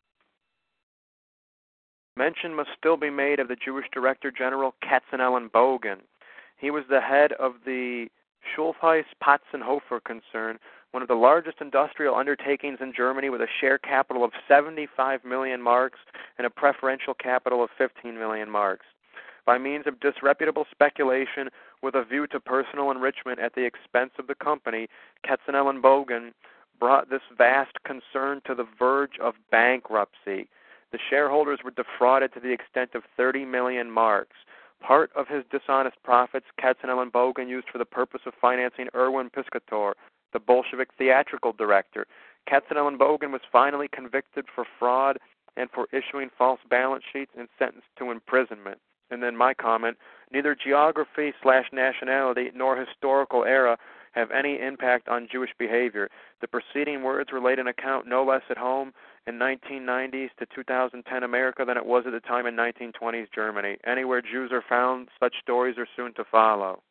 Mention must still be made of the Jewish Director General Katzenelin Bogen. He was the head of the Schultheiss Patzenhofer concern, one of the largest industrial undertakings in Germany with a share capital of seventy-five million marks and a preferential capital of fifteen million marks. By means of disreputable speculation with a view to personal enrichment at the expense of the company, Katzenelin Bogen brought this vast concern to the verge of bankruptcy. The shareholders were defrauded to the extent of thirty million marks. Part of his dishonest profits, Katzenelin Bogen used for the purpose of financing Erwin Piscator, the Bolshevik theatrical director. Katzenelin Bogen was finally convicted for fraud and for issuing false balance sheets and sentenced to imprisonment. And then my comment, neither geography slash nationality nor historical era have any impact on Jewish behavior. The preceding words relate an account no less at home in nineteen nineties to two thousand ten America than it was at the time in nineteen twenties Germany. Anywhere Jews are found, such stories are soon to follow.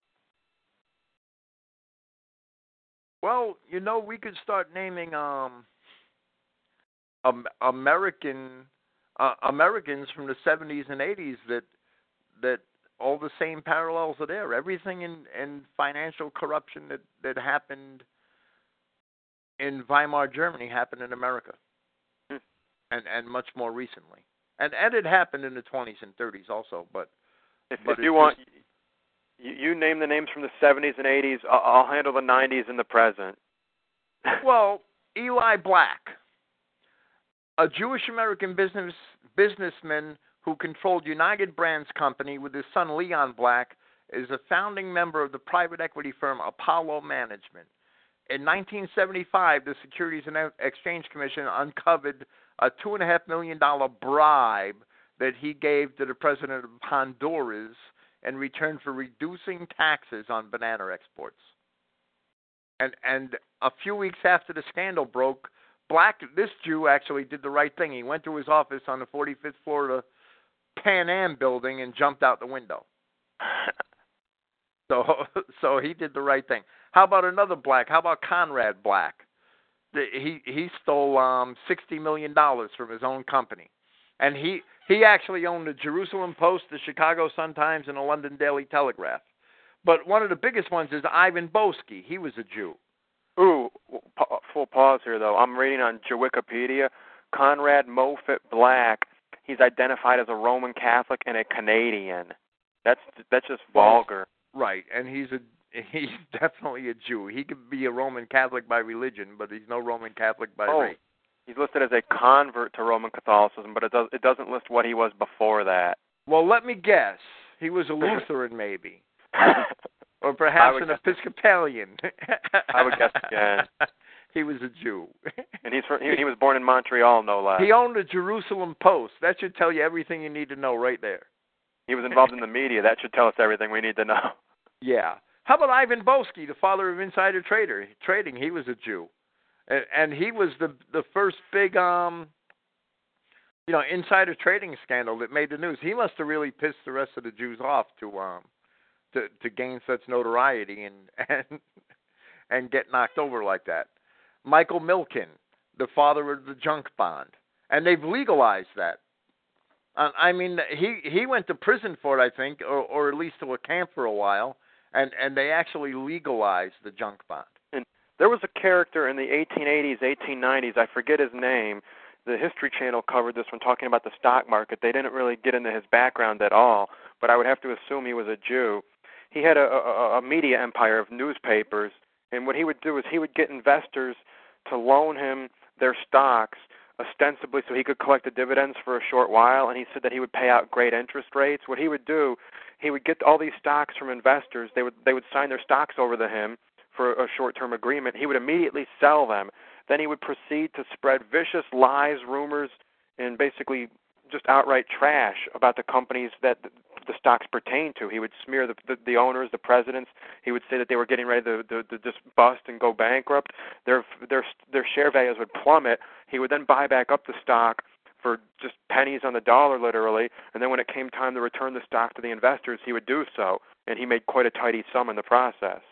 Well, you know, we could start naming um, um American uh, Americans from the seventies and eighties that that all the same parallels are there. Everything in, in financial corruption that, that happened in Weimar Germany happened in America, hmm. and and much more recently. And and it happened in the twenties and thirties also. But if, but if you want, you, you name the names from the seventies and eighties. I'll, I'll handle the nineties and the present. Well, Eli Black, a Jewish American business businessman who controlled United Brands Company with his son Leon Black, is a founding member of the private equity firm Apollo Management. In nineteen seventy-five, the Securities and Exchange Commission uncovered a two point five million dollars bribe that he gave to the president of Honduras in return for reducing taxes on banana exports. And and a few weeks after the scandal broke, Black this Jew actually did the right thing. He went to his office on the forty-fifth floor of the Pan Am building and jumped out the window. So so he did the right thing. How about another Black? How about Conrad Black? The, he he stole um, sixty million dollars from his own company. And he, he actually owned the Jerusalem Post, the Chicago Sun-Times, and the London Daily Telegraph. But one of the biggest ones is Ivan Boesky. He was a Jew. Ooh, full pause here, though. I'm reading on Wikipedia. Conrad Moffat Black, he's identified as a Roman Catholic and a Canadian. That's that's just vulgar. Right, and he's a he's definitely a Jew. He could be a Roman Catholic by religion, but he's no Roman Catholic by oh, race. He's listed as a convert to Roman Catholicism, but it does it doesn't list what he was before that. Well, let me guess. He was a Lutheran, maybe. Or perhaps an Episcopalian. I would guess again. He was a Jew. And he's from, he, he was born in Montreal, no less. He owned the Jerusalem Post. That should tell you everything you need to know right there. He was involved in the media. That should tell us everything we need to know. Yeah. How about Ivan Boesky, the father of insider trader trading? He was a Jew. And, and he was the the first big um you know, insider trading scandal that made the news. He must have really pissed the rest of the Jews off to um to, to gain such notoriety and, and and get knocked over like that. Michael Milken, the father of the junk bond. And they've legalized that. Uh, I mean, he, he went to prison for it, I think, or, or at least to a camp for a while, and, and they actually legalized the junk bond. And there was a character in the eighteen eighties, eighteen nineties, I forget his name. The History Channel covered this when talking about the stock market. They didn't really get into his background at all, but I would have to assume he was a Jew. He had a, a, a media empire of newspapers, and what he would do is he would get investors to loan him their stocks ostensibly so he could collect the dividends for a short while, and he said that he would pay out great interest rates. What he would do, he would get all these stocks from investors. They would they would sign their stocks over to him for a short-term agreement. He would immediately sell them. Then he would proceed to spread vicious lies, rumors, and basically just outright trash about the companies that the stocks pertain to. He would smear the, the, the owners, the presidents. He would say that they were getting ready to, to, to just bust and go bankrupt. Their, their, their share values would plummet. He would then buy back up the stock for just pennies on the dollar, literally, and then when it came time to return the stock to the investors, he would do so, and he made quite a tidy sum in the process.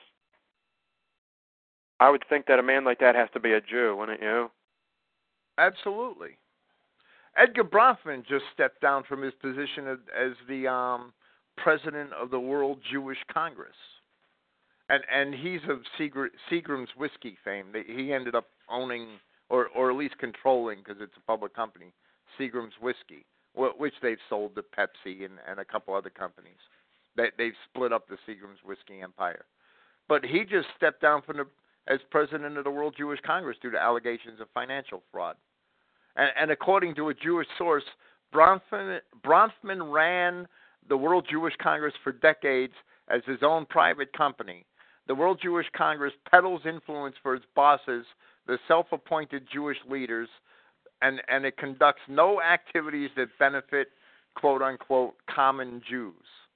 I would think that a man like that has to be a Jew, wouldn't you? Absolutely. Edgar Bronfman just stepped down from his position as, as the um, president of the World Jewish Congress. And and he's of Seagram, Seagram's whiskey fame. He ended up owning, or, or at least controlling, because it's a public company, Seagram's whiskey, which they've sold to Pepsi and, and a couple other companies. They, they've split up the Seagram's whiskey empire. But he just stepped down from the, as president of the World Jewish Congress due to allegations of financial fraud. And, and according to a Jewish source, Bronfman, Bronfman ran the World Jewish Congress for decades as his own private company. The World Jewish Congress peddles influence for its bosses, the self-appointed Jewish leaders, and, and it conducts no activities that benefit, quote-unquote, common Jews.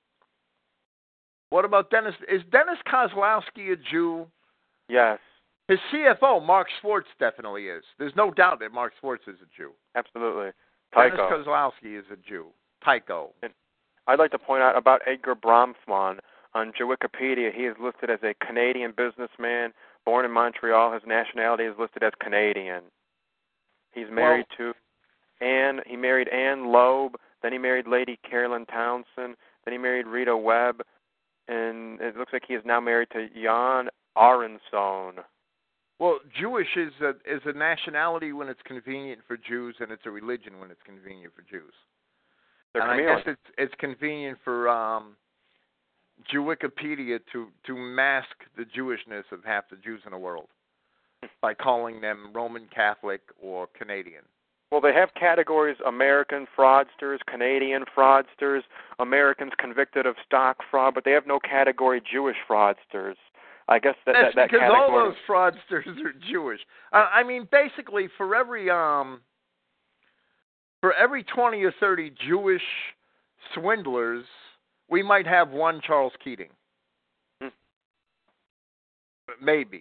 What about Dennis? Is Dennis Kozlowski a Jew? Yes. His C F O, Mark Schwartz, definitely is. There's no doubt that Mark Schwartz is a Jew. Absolutely. Tycho. Dennis Kozlowski is a Jew. Tycho. And I'd like to point out about Edgar Bronfman. On Wikipedia, he is listed as a Canadian businessman, born in Montreal. His nationality is listed as Canadian. He's married well, to Anne. He married Anne Loeb. Then he married Lady Carolyn Townsend. Then he married Rita Webb. And it looks like he is now married to Jan Aronson. Well, Jewish is a, is a nationality when it's convenient for Jews, and it's a religion when it's convenient for Jews. They're and chameleon. I guess it's it's convenient for um, Jewikipedia to, to mask the Jewishness of half the Jews in the world by calling them Roman Catholic or Canadian. Well, they have categories: American fraudsters, Canadian fraudsters, Americans convicted of stock fraud, but they have no category Jewish fraudsters. I guess that That's that, that because category... all those fraudsters are Jewish. Uh, I mean, basically, for every um, for every twenty or thirty Jewish swindlers, we might have one Charles Keating. Hmm. Maybe.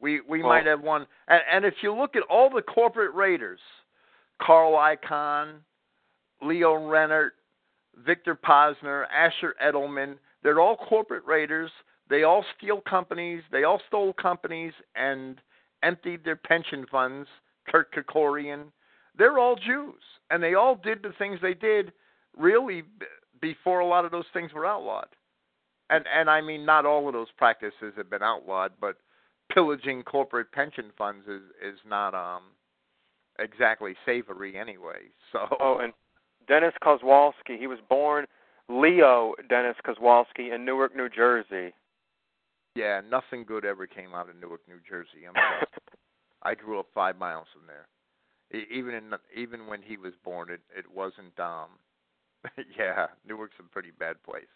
We we Well, might have one. And, and if you look at all the corporate raiders, Carl Icahn, Leo Rennert, Victor Posner, Asher Edelman, they're all corporate raiders. They all steal companies. They all stole companies and emptied their pension funds. Kurt Kerkorian. They're all Jews. And they all did the things they did really b- before a lot of those things were outlawed. And and I mean, not all of those practices have been outlawed, but pillaging corporate pension funds is, is not um exactly savory anyway. So oh, and Dennis Kozlowski, he was born Leo Dennis Kozlowski in Newark, New Jersey. yeah, nothing good ever came out of Newark, New Jersey. I'm sorry. I grew up five miles from there. E- Even in even when he was born, it it wasn't. Um, yeah, Newark's a pretty bad place.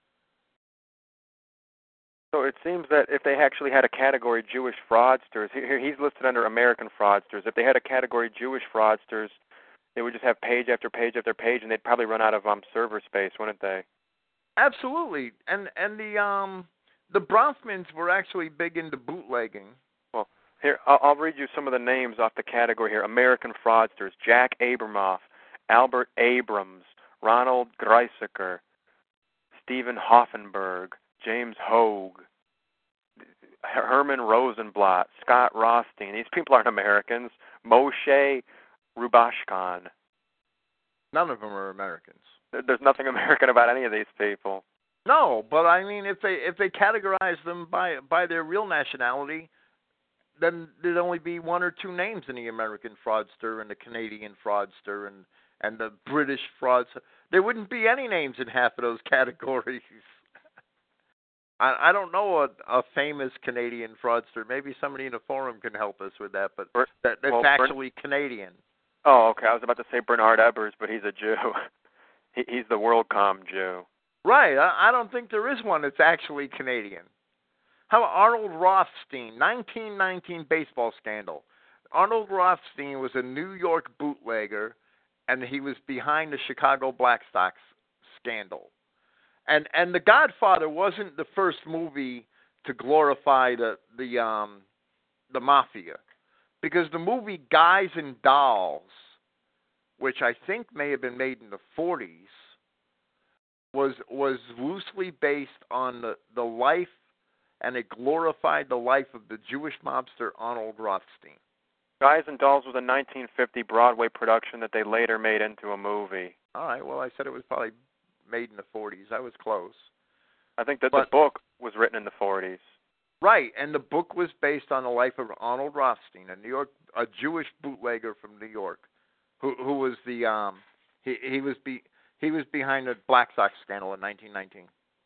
So it seems that if they actually had a category Jewish fraudsters, here he's listed under American fraudsters. If they had a category Jewish fraudsters, they would just have page after page after page, and they'd probably run out of um server space, wouldn't they? Absolutely, and and the um the Bronfmans were actually big into bootlegging. Well, here I'll, I'll read you some of the names off the category here: American fraudsters: Jack Abramoff, Albert Abrams, Ronald Greisiker, Stephen Hoffenberg, James Hogue, Herman Rosenblatt, Scott Rothstein. These people aren't Americans. Moshe Rubashkan. None of them are Americans. There- There's nothing American about any of these people. No, but I mean, if they if they categorize them by by their real nationality, then there'd only be one or two names in the American fraudster and the Canadian fraudster and and the British fraudster. There wouldn't be any names in half of those categories. I I don't know a, a famous Canadian fraudster. Maybe somebody in the forum can help us with that, but Ber- that that's well, Bern- actually Canadian. Oh, okay. I was about to say Bernard Ebbers, but he's a Jew. he, he's the WorldCom Jew. Right. I, I don't think there is one that's actually Canadian. How about Arnold Rothstein, nineteen nineteen baseball scandal. Arnold Rothstein was a New York bootlegger, and he was behind the Chicago Black Sox scandal. And and The Godfather wasn't the first movie to glorify the the um the mafia, because the movie Guys and Dolls, which I think may have been made in the forties, was was loosely based on the, the life, and it glorified the life of the Jewish mobster Arnold Rothstein. Guys and Dolls was a nineteen fifty Broadway production that they later made into a movie. All right, well, I said it was probably made in the forties. I was close. I think that But- the book was written in the forties. Right, and the book was based on the life of Arnold Rothstein, a New York, a Jewish bootlegger from New York, who who was the um he he was be he was behind the Black Sox scandal in nineteen nineteen.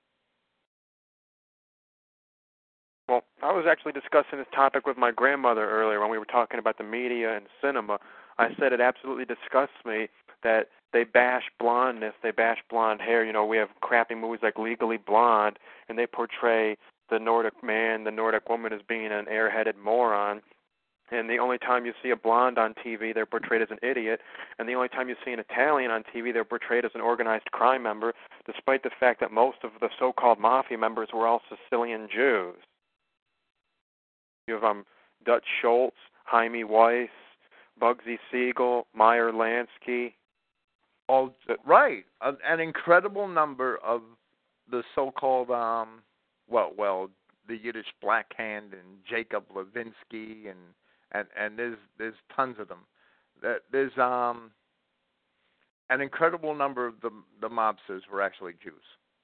Well, I was actually discussing this topic with my grandmother earlier when we were talking about the media and cinema. I said it absolutely disgusts me that they bash blondness, they bash blonde hair. You know, we have crappy movies like Legally Blonde, and they portray the Nordic man, the Nordic woman as being an airheaded moron. And the only time you see a blonde on T V, they're portrayed as an idiot. And the only time you see an Italian on T V, they're portrayed as an organized crime member, despite the fact that most of the so-called mafia members were all Sicilian Jews. You have um, Dutch Schultz, Jaime Weiss, Bugsy Siegel, Meyer Lansky. All right, an, an incredible number of the so-called um well well the Yiddish Black Hand and Jacob Levinsky and and and there's there's tons of them. There's um an incredible number of the the mobsters were actually Jews.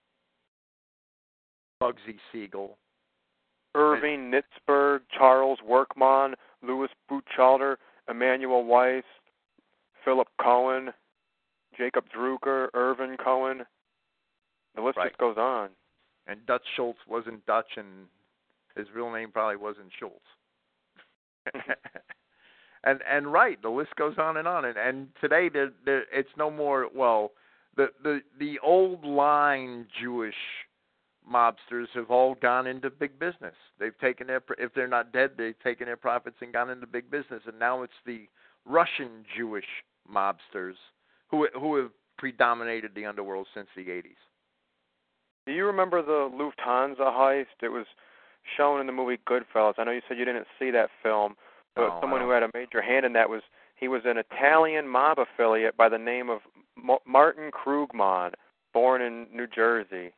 Bugsy Siegel, Irving Nitzberg, Charles Workman, Louis Buchalter, Emmanuel Weiss, Philip Cohen, Jacob Drucker, Irvin Cohen. The list right. just goes on. And Dutch Schultz wasn't Dutch, and his real name probably wasn't Schultz. and and right, the list goes on and on. And and today, there, there, it's no more. Well, the the the old line Jewish mobsters have all gone into big business. They've taken their, if they're not dead, they've taken their profits and gone into big business. And now it's the Russian Jewish mobsters who who have predominated the underworld since the eighties. Do you remember the Lufthansa heist? It was shown in the movie Goodfellas. I know you said you didn't see that film, but No, someone I who had a major hand in that was he was an Italian mob affiliate by the name of M- Martin Krugman, born in New Jersey.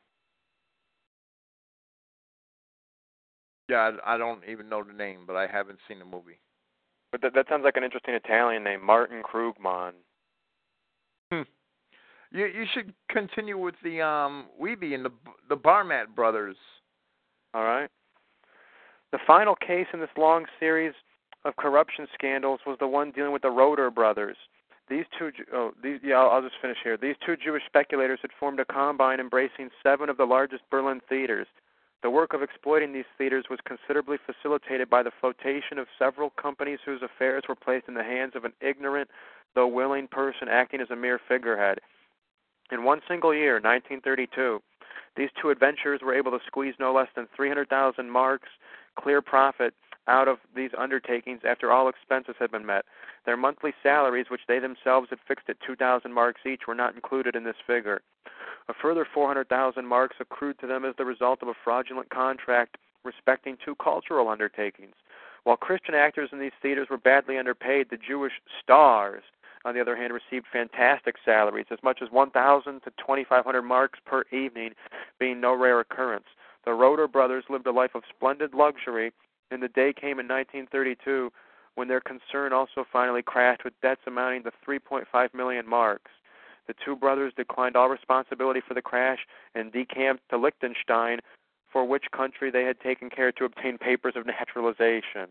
Yeah, I, I don't even know the name, but I haven't seen the movie. But that, that sounds like an interesting Italian name, Martin Krugman. Hmm. You you should continue with the um Weeby and the the Barmat brothers. All right. The final case in this long series of corruption scandals was the one dealing with the Roeder brothers. These two, oh, these, yeah, I'll, I'll just finish here. These two Jewish speculators had formed a combine embracing seven of the largest Berlin theaters. The work of exploiting these theaters was considerably facilitated by the flotation of several companies whose affairs were placed in the hands of an ignorant, though willing person acting as a mere figurehead. In one single year, nineteen thirty-two, these two adventurers were able to squeeze no less than three hundred thousand marks clear profit out of these undertakings after all expenses had been met. Their monthly salaries, which they themselves had fixed at two thousand marks each, were not included in this figure. A further four hundred thousand marks accrued to them as the result of a fraudulent contract respecting two cultural undertakings. While Christian actors in these theaters were badly underpaid, the Jewish stars, on the other hand, received fantastic salaries, as much as one thousand to twenty-five hundred marks per evening, being no rare occurrence. The Roeder brothers lived a life of splendid luxury, and the day came in nineteen thirty-two when their concern also finally crashed with debts amounting to three point five million marks. The two brothers declined all responsibility for the crash and decamped to Liechtenstein, for which country they had taken care to obtain papers of naturalization.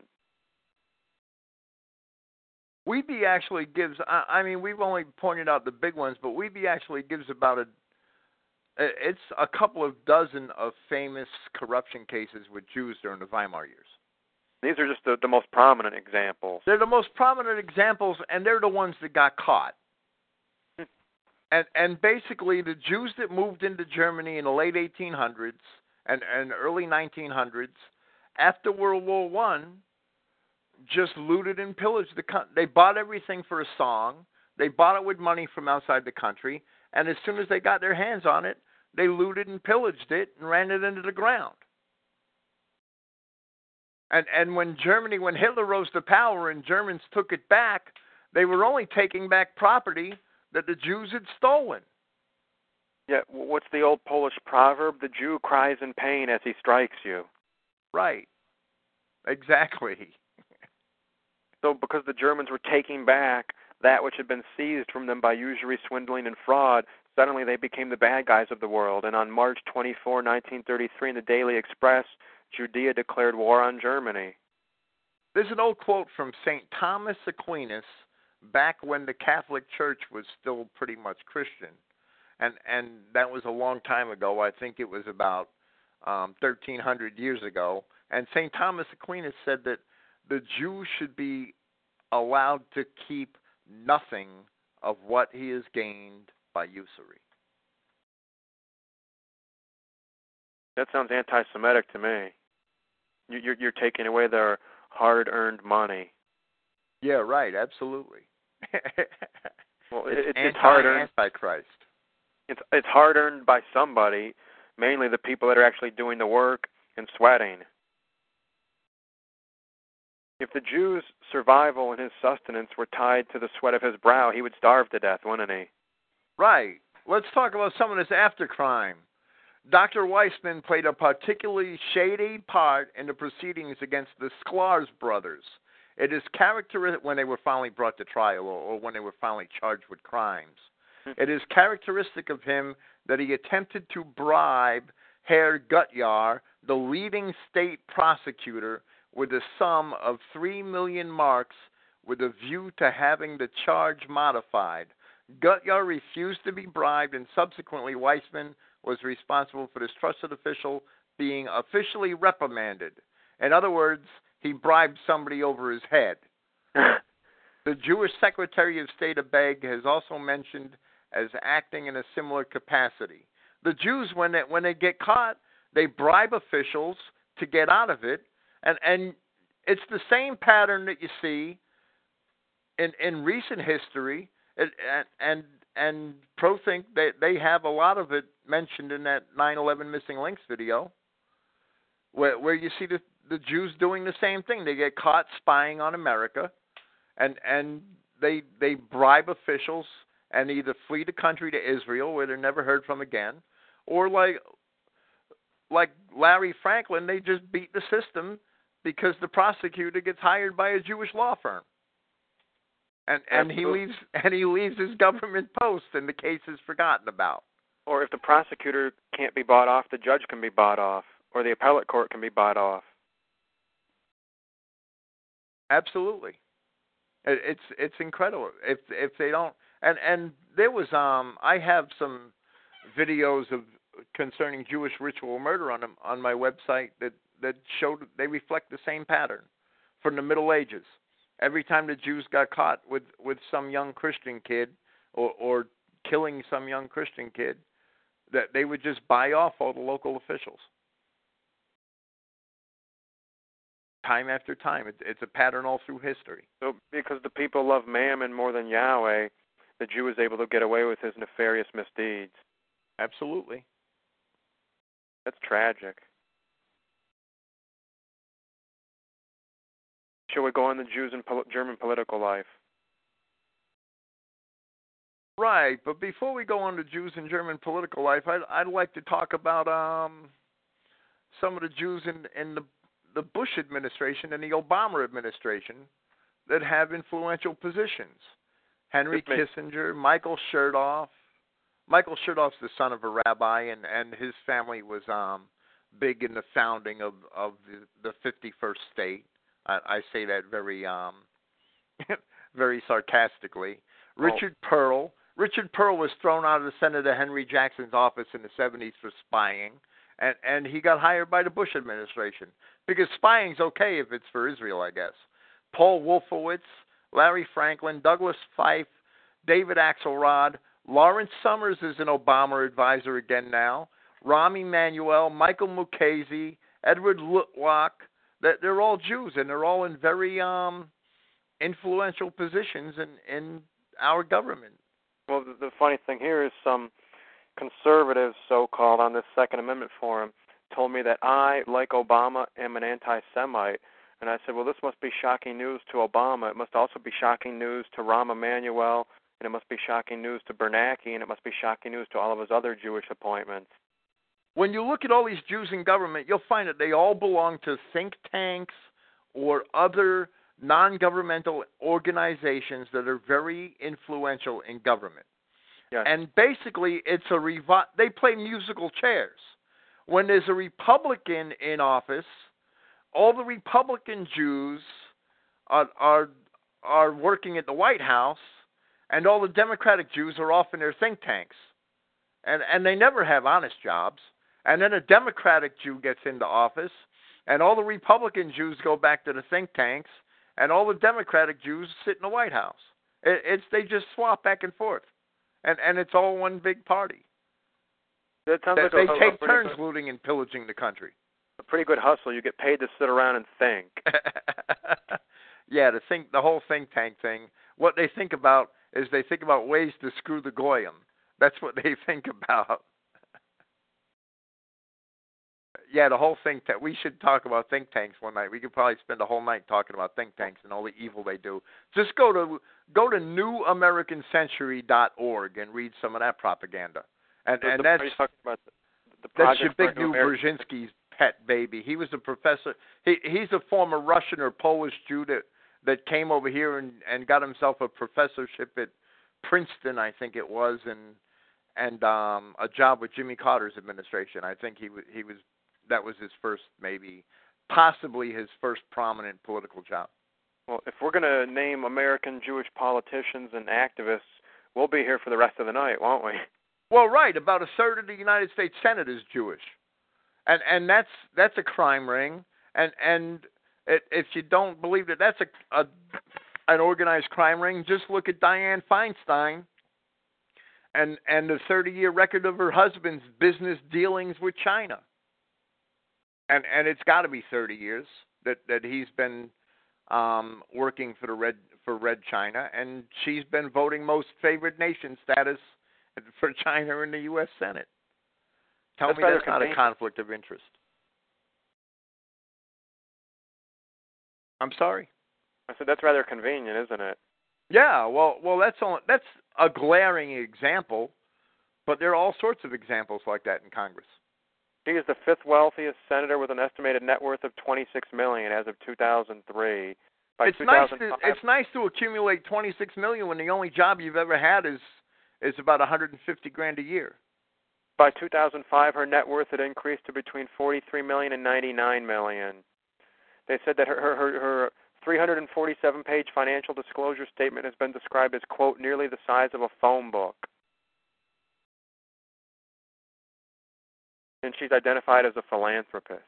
Weeby actually gives, I, I mean, we've only pointed out the big ones, but Weeby actually gives about a, it's a couple of dozen of famous corruption cases with Jews during the Weimar years. These are just the, the most prominent examples. They're the most prominent examples, and they're the ones that got caught. and and basically, the Jews that moved into Germany in the late eighteen hundreds and, and early nineteen hundreds, after World War One, just looted and pillaged the country. They bought everything for a song. They bought it with money from outside the country, and as soon as they got their hands on it, they looted and pillaged it and ran it into the ground. And and when Germany, when Hitler rose to power and Germans took it back, they were only taking back property that the Jews had stolen. Yeah, what's the old Polish proverb? The Jew cries in pain as he strikes you. Right. Exactly. So because the Germans were taking back that which had been seized from them by usury, swindling, and fraud, suddenly they became the bad guys of the world. And on March twenty-fourth, nineteen thirty-three, in the Daily Express, Judea declared war on Germany. There's an old quote from Saint Thomas Aquinas back when the Catholic Church was still pretty much Christian. And and that was a long time ago. I think it was about um, thirteen hundred years ago. And Saint Thomas Aquinas said that the Jew should be allowed to keep nothing of what he has gained by usury. That sounds anti-Semitic to me. You're, you're taking away their hard-earned money. Yeah, right. Absolutely. Well, it's it, anti, it's hard-earned. Antichrist. It's it's hard-earned by somebody, mainly the people that are actually doing the work and sweating. If the Jew's survival and his sustenance were tied to the sweat of his brow, he would starve to death, wouldn't he? Right. Let's talk about some of this after crime. Doctor Weissman played a particularly shady part in the proceedings against the Sklar's brothers. It is characteristic when they were finally brought to trial or, or when they were finally charged with crimes. It is characteristic of him that he attempted to bribe Herr Gutjahr, the leading state prosecutor, with a sum of three million marks with a view to having the charge modified. Gutjahr refused to be bribed, and subsequently Weissman was responsible for this trusted official being officially reprimanded. In other words, he bribed somebody over his head. The Jewish Secretary of State of Beg has also mentioned as acting in a similar capacity. The Jews, when they, when they get caught, they bribe officials to get out of it, and, and it's the same pattern that you see in, in recent history, and and, and Pro think that they have a lot of it mentioned in that nine eleven Missing Links video. where where you see the the Jews doing the same thing. They get caught spying on America, and and they they bribe officials and either flee the country to Israel, where they're never heard from again, or like like Larry Franklin, they just beat the system because the prosecutor gets hired by a Jewish law firm. And and he leaves and he leaves his government post, and the case is forgotten about. Or if the prosecutor can't be bought off, the judge can be bought off, or the appellate court can be bought off. Absolutely, it, it's it's incredible. If if they don't, and and there was um I have some videos of concerning Jewish ritual murder on them on my website that that showed they reflect the same pattern from the Middle Ages. Every time the Jews got caught with, with some young Christian kid or, or killing some young Christian kid, that they would just buy off all the local officials. Time after time. It's, it's a pattern all through history. So because the people love Mammon more than Yahweh, the Jew is able to get away with his nefarious misdeeds. Absolutely. That's tragic. Shall we go on the Jews in pol- German political life? Right, but before we go on to Jews in German political life, I'd, I'd like to talk about um, some of the Jews in, in the, the Bush administration and the Obama administration that have influential positions. Henry Kissinger, Michael Chertoff. Michael Chertoff's the son of a rabbi, and, and his family was um, big in the founding of, of the, the fifty-first state. I, I say that very, um, very sarcastically. Richard oh. Pearl. Richard Pearl was thrown out of Senator Henry Jackson's office in the seventies for spying, and, and he got hired by the Bush administration because spying's okay if it's for Israel, I guess. Paul Wolfowitz, Larry Franklin, Douglas Feith, David Axelrod, Lawrence Summers is an Obama advisor again now. Rahm Emanuel, Michael Mukasey, Edward Lutlock. They're all Jews, and they're all in very um, influential positions in, in our government. Well, the, the funny thing here is some conservatives, so-called, on this Second Amendment forum told me that I, like Obama, am an anti-Semite. And I said, well, this must be shocking news to Obama. It must also be shocking news to Rahm Emanuel, and it must be shocking news to Bernanke, and it must be shocking news to all of his other Jewish appointments. When you look at all these Jews in government, you'll find that they all belong to think tanks or other non-governmental organizations that are very influential in government. Yes. And basically, it's a revi- they play musical chairs. When there's a Republican in office, all the Republican Jews are are, are working at the White House, and all the Democratic Jews are off in their think tanks. And and they never have honest jobs. And then a Democratic Jew gets into office, and all the Republican Jews go back to the think tanks, and all the Democratic Jews sit in the White House. It, it's they just swap back and forth, and and it's all one big party. That sounds they like they a, take a turns good, looting and pillaging the country. A pretty good hustle. You get paid to sit around and think. Yeah, the think the whole think tank thing. What they think about is they think about ways to screw the goyim. That's what they think about. Yeah, the whole think tank. We should talk about think tanks one night. We could probably spend a whole night talking about think tanks and all the evil they do. Just go to go to new american century dot org and read some of that propaganda. And the, and the, that's about the, the that's Zbigniew Brzezinski's pet baby. He was a professor. He he's a former Russian or Polish Jew that, that came over here and, and got himself a professorship at Princeton, I think it was, and and um, a job with Jimmy Carter's administration. I think he was he was. That was his first, maybe, possibly his first prominent political job. Well, if we're going to name American Jewish politicians and activists, we'll be here for the rest of the night, won't we? Well, right. About a third of the United States Senate is Jewish, and and that's that's a crime ring. And and it, if you don't believe that that's a, a an organized crime ring, just look at Dianne Feinstein and and the thirty-year record of her husband's business dealings with China. And and it's got to be thirty years that, that he's been um, working for the Red for Red China, and she's been voting most favored nation status for China in the U S Senate. Tell that's me that's not a conflict of interest. I'm sorry? I said that's rather convenient, isn't it? Yeah, well, well, that's only, that's a glaring example, but there are all sorts of examples like that in Congress. He is the fifth wealthiest senator with an estimated net worth of twenty-six million dollars as of two thousand three. By It's nice to it's nice to accumulate twenty-six million when the only job you've ever had is is about one hundred fifty grand a year. By two thousand five, her net worth had increased to between forty-three million and ninety-nine million. They said that her her her, her three hundred forty-seven page financial disclosure statement has been described as, quote, nearly the size of a phone book. And she's identified as a philanthropist.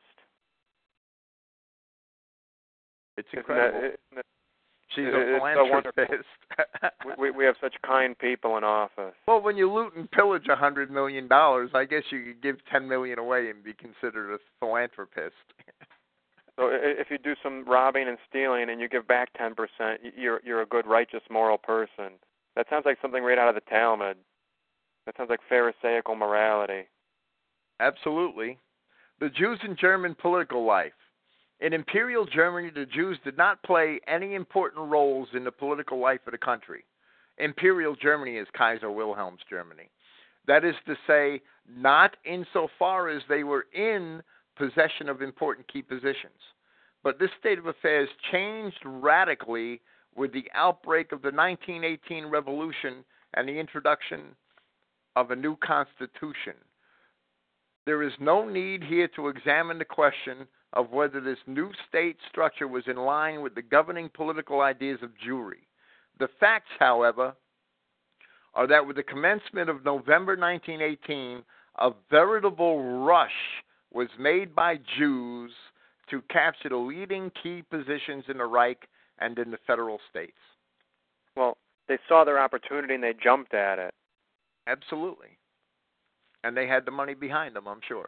It's incredible. Isn't that, isn't that, she's it, a philanthropist. So we we have such kind people in office. Well, when you loot and pillage a hundred million dollars, I guess you could give ten million away and be considered a philanthropist. So if you do some robbing and stealing and you give back ten percent, you're you're a good, righteous, moral person. That sounds like something right out of the Talmud. That sounds like Pharisaical morality. Absolutely. The Jews in German political life. In Imperial Germany, the Jews did not play any important roles in the political life of the country. Imperial Germany is Kaiser Wilhelm's Germany. That is to say, not insofar as they were in possession of important key positions. But this state of affairs changed radically with the outbreak of the nineteen eighteen revolution and the introduction of a new constitution. There is no need here to examine the question of whether this new state structure was in line with the governing political ideas of Jewry. The facts, however, are that with the commencement of November nineteen eighteen, a veritable rush was made by Jews to capture the leading key positions in the Reich and in the federal states. Well, they saw their opportunity and they jumped at it. Absolutely. And they had the money behind them, I'm sure.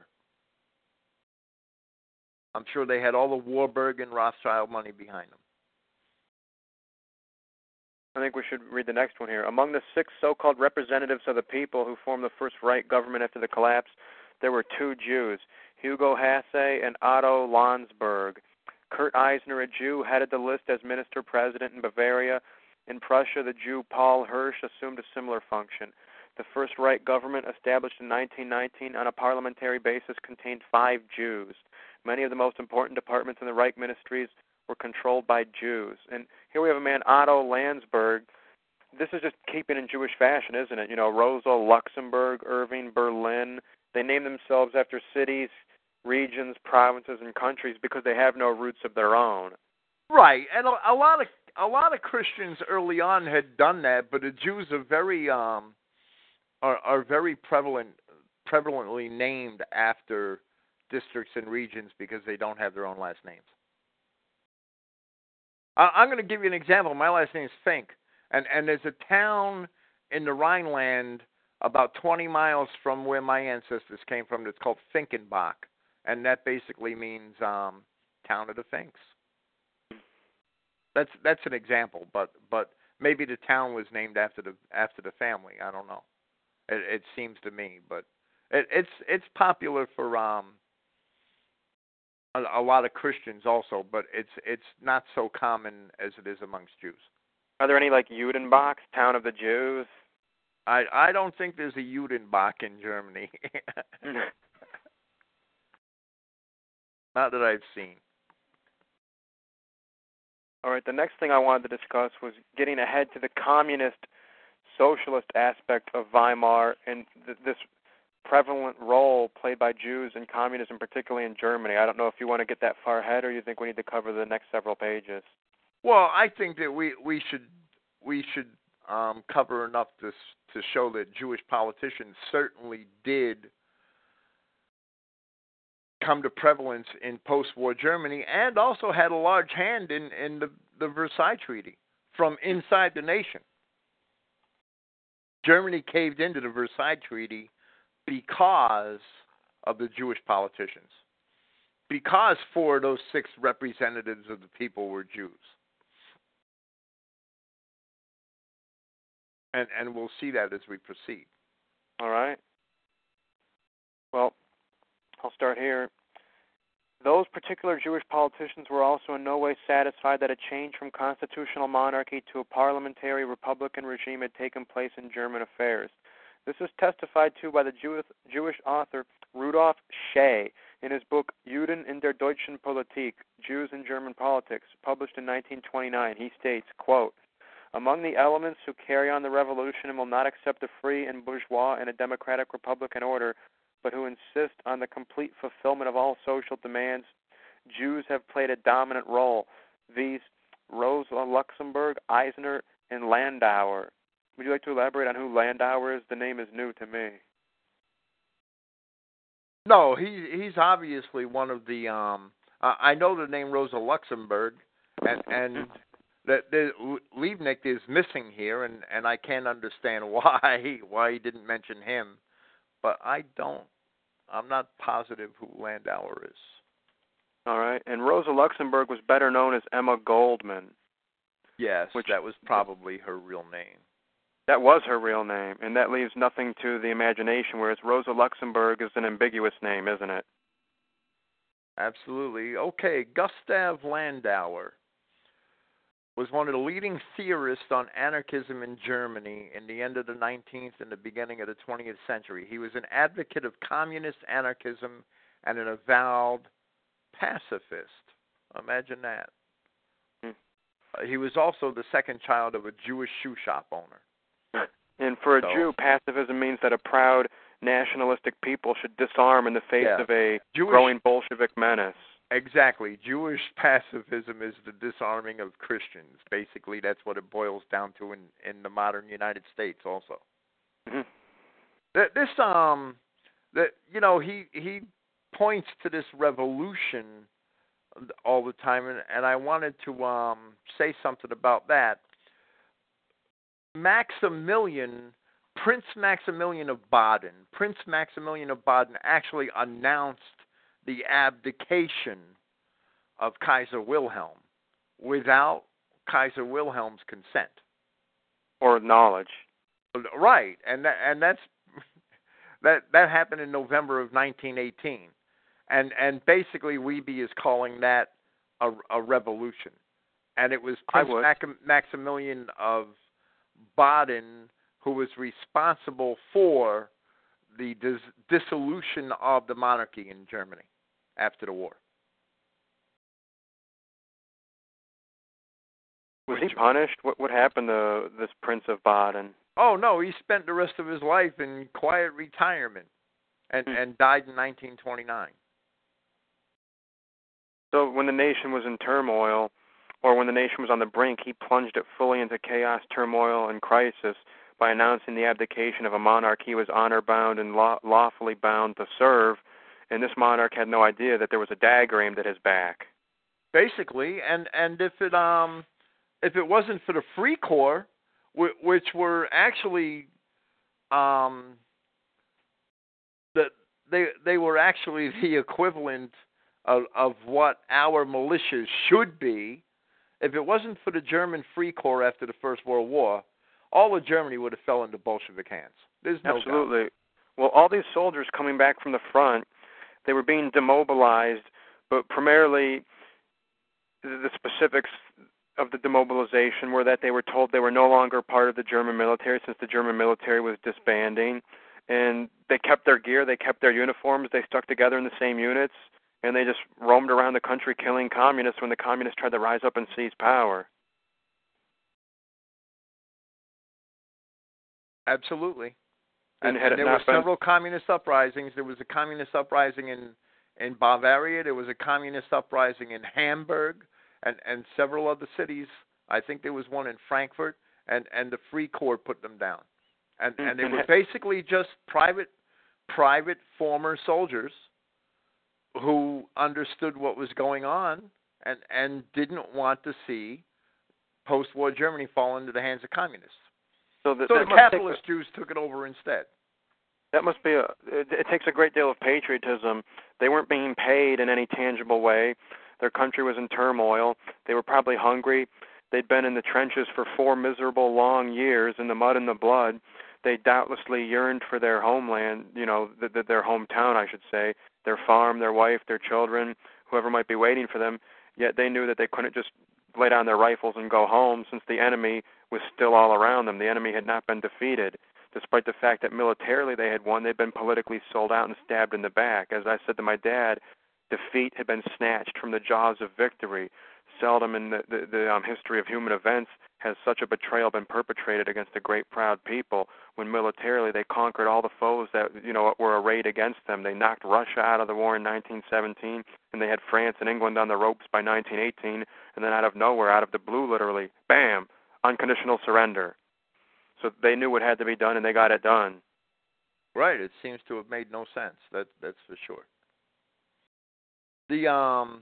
I'm sure they had all the Warburg and Rothschild money behind them. I think we should read the next one here. Among the six so-called representatives of the people who formed the first Reich government after the collapse, there were two Jews, Hugo Hasse and Otto Landsberg. Kurt Eisner, a Jew, headed the list as minister-president in Bavaria. In Prussia, the Jew Paul Hirsch assumed a similar function. The first Reich government, established in nineteen nineteen on a parliamentary basis, contained five Jews. Many of the most important departments in the Reich ministries were controlled by Jews. And here we have a man, Otto Landsberg. This is just keeping in Jewish fashion, isn't it? You know, Rosa, Luxembourg, Irving, Berlin. They name themselves after cities, regions, provinces, and countries because they have no roots of their own. Right, and a, a lot of a lot of Christians early on had done that, but the Jews are very um are are very prevalent prevalently named after districts and regions because they don't have their own last names. I, I'm going to give you an example. My last name is Fink, and and there's a town in the Rhineland about twenty miles from where my ancestors came from that's called Finkenbach, and that basically means um, town of the Finks. That's that's an example, but but maybe the town was named after the after the family. I don't know. It, it seems to me, but it, it's it's popular for um a, a lot of Christians also, but it's it's not so common as it is amongst Jews. Are there any like Judenbach, town of the Jews? I I don't think there's a Judenbach in Germany. Not that I've seen. All right, the next thing I wanted to discuss was getting ahead to the communist socialist aspect of Weimar and th- this prevalent role played by Jews in communism, particularly in Germany. I don't know if you want to get that far ahead or you think we need to cover the next several pages. Well, I think that we, we should we should um, cover enough to to show that Jewish politicians certainly did come to prevalence in post-war Germany and also had a large hand in, in the, the Versailles Treaty from inside the nation. Germany caved into the Versailles Treaty because of the Jewish politicians, because four of those six representatives of the people were Jews. And, and we'll see that as we proceed. All right. Well, I'll start here. those particular Jewish politicians were also in no way satisfied that a change from constitutional monarchy to a parliamentary republican regime had taken place in German affairs. This is testified to by the Jew- Jewish author Rudolf Shea in his book Juden in der deutschen Politik, Jews in German Politics, published in nineteen twenty-nine. He states, quote, "Among the elements who carry on the revolution and will not accept a free and bourgeois and a democratic republican order, but who insist on the complete fulfillment of all social demands, Jews have played a dominant role. These Rosa Luxemburg, Eisner, and Landauer." Would you like to elaborate on who Landauer is? The name is new to me. No, he he's obviously one of the. Um, uh, I know the name Rosa Luxemburg, and and that the, Liebknecht is missing here, and, and I can't understand why why he didn't mention him, but I don't. I'm not positive who Landauer is. All right, and Rosa Luxemburg was better known as Emma Goldman. Yes, which, that was probably her real name. That was her real name, and that leaves nothing to the imagination, whereas Rosa Luxemburg is an ambiguous name, isn't it? Absolutely. Okay, Gustav Landauer was one of the leading theorists on anarchism in Germany in the end of the nineteenth and the beginning of the twentieth century. He was an advocate of communist anarchism and an avowed pacifist. Imagine that. Hmm. Uh, he was also the second child of a Jewish shoe shop owner. And for a so, Jew, pacifism means that a proud nationalistic people should disarm in the face yeah. of a Jewish, growing Bolshevik menace. Exactly. Jewish pacifism is the disarming of Christians. Basically, that's what it boils down to in, in the modern United States also. Mm-hmm. This, um, that you know, he he points to this revolution all the time, and, and I wanted to um, say something about that. Maximilian, Prince Maximilian of Baden, Prince Maximilian of Baden actually announced the abdication of Kaiser Wilhelm without Kaiser Wilhelm's consent or knowledge. Right, and that, and that's that that happened in November of nineteen eighteen, and and basically Wiebe is calling that a, a revolution, and it was Prince Mac- Maximilian of Baden who was responsible for the dis- dissolution of the monarchy in Germany after the war. Was he punished? What what happened to this Prince of Baden? Oh no, he spent the rest of his life in quiet retirement, and hmm. and died in nineteen twenty-nine. So when the nation was in turmoil, or when the nation was on the brink, he plunged it fully into chaos, turmoil, and crisis by announcing the abdication of a monarch he was honor-bound and law- lawfully bound to serve, and this monarch had no idea that there was a dagger aimed at his back. Basically, and, and if it um if it wasn't for the Free Corps, w- which were actually um that they they were actually the equivalent of of what our militias should be. If it wasn't for the German Free Corps after the First World War, all of Germany would have fell into Bolshevik hands. There's no Absolutely. doubt. Well, all these soldiers coming back from the front, they were being demobilized, but primarily the specifics of the demobilization were that they were told they were no longer part of the German military since the German military was disbanding, and they kept their gear, they kept their uniforms, they stuck together in the same units, and they just roamed around the country killing communists when the communists tried to rise up and seize power. Absolutely. And, and, and and there were been... several communist uprisings. There was a communist uprising in, in Bavaria. There was a communist uprising in Hamburg and, and several other cities. I think there was one in Frankfurt, and, and the Free Corps put them down. And, mm-hmm. and they were basically just private, private former soldiers who understood what was going on and, and didn't want to see post-war Germany fall into the hands of communists. So, that, so that the capitalist a, Jews took it over instead. That must be a. It, it takes a great deal of patriotism. They weren't being paid in any tangible way. Their country was in turmoil. They were probably hungry. They'd been in the trenches for four miserable long years in the mud and the blood. They doubtlessly yearned for their homeland, you know, the, the, their hometown, I should say, their farm, their wife, their children. whoever might be waiting for them, yet they knew that they couldn't just lay down their rifles and go home since the enemy was still all around them. The enemy had not been defeated. Despite the fact that militarily they had won, they'd been politically sold out and stabbed in the back. As I said to my dad, defeat had been snatched from the jaws of victory. Seldom in the, the, the um, history of human events has such a betrayal been perpetrated against a great, proud people when militarily they conquered all the foes that, you know, were arrayed against them. They knocked Russia out of the war in nineteen seventeen, and they had France and England on the ropes by nineteen eighteen, and then out of nowhere, out of the blue literally, bam, unconditional surrender. So they knew what had to be done, and they got it done. Right. It seems to have made no sense. That, that's for sure. The um.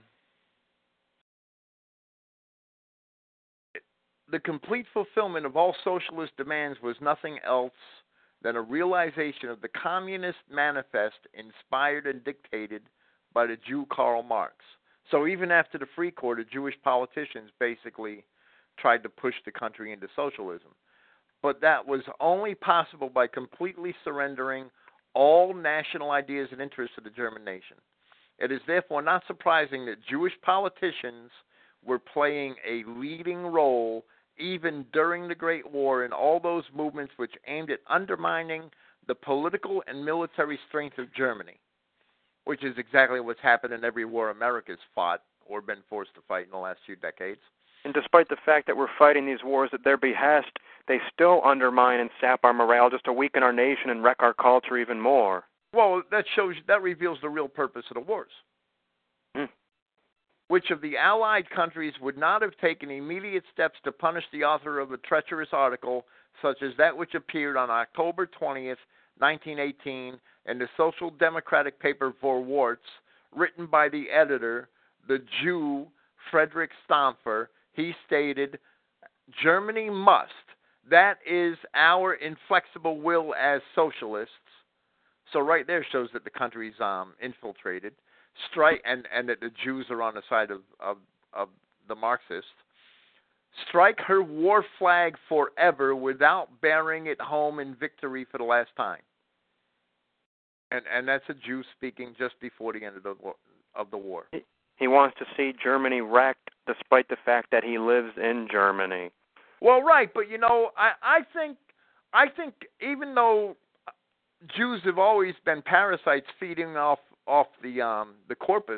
The complete fulfillment of all socialist demands was nothing else than a realization of the Communist Manifest inspired and dictated by the Jew Karl Marx. So even after the Free Court, the Jewish politicians basically tried to push the country into socialism. But that was only possible by completely surrendering all national ideas and interests of the German nation. It is therefore not surprising that Jewish politicians were playing a leading role even during the Great War in all those movements which aimed at undermining the political and military strength of Germany, which is exactly what's happened in every war America's fought or been forced to fight in the last few decades. And despite the fact that we're fighting these wars at their behest, they still undermine and sap our morale just to weaken our nation and wreck our culture even more. Well, that shows, that reveals the real purpose of the wars. Hmm. Which of the Allied countries would not have taken immediate steps to punish the author of a treacherous article such as that which appeared on October twentieth, nineteen eighteen, in the Social Democratic paper Vorwärts, written by the editor, the Jew Frederick Stampfer? He stated, Germany must, that is our inflexible will as socialists. So right there shows that the country's um, infiltrated. Strike and, and that the Jews are on the side of, of, of the Marxists. Strike her war flag forever without bearing it home in victory for the last time. And and that's a Jew speaking just before the end of the of the war. He, he wants to see Germany wrecked, despite the fact that he lives in Germany. Well, right, but you know, I, I think I think even though Jews have always been parasites feeding off off the um, the corpus,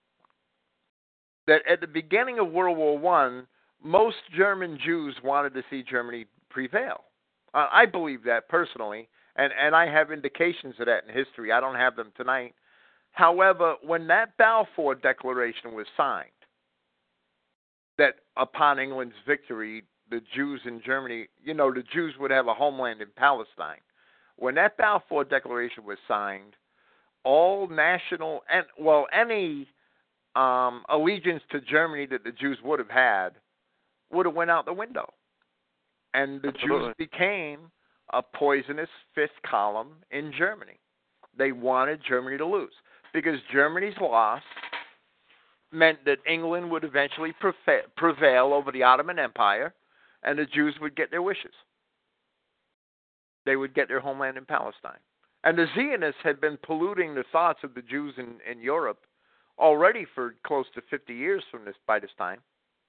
that at the beginning of World War One, most German Jews wanted to see Germany prevail. Uh, I believe that personally, and, and I have indications of that in history. I don't have them tonight. However, when that Balfour Declaration was signed, that upon England's victory, the Jews in Germany, you know, the Jews would have a homeland in Palestine. When that Balfour Declaration was signed, all national, and well, any um, allegiance to Germany that the Jews would have had would have went out the window. And the Absolutely. Jews became a poisonous fifth column in Germany. They wanted Germany to lose because Germany's loss meant that England would eventually prevail over the Ottoman Empire, and the Jews would get their wishes. They would get their homeland in Palestine. And the Zionists had been polluting the thoughts of the Jews in, in Europe already for close to fifty years from this by this time.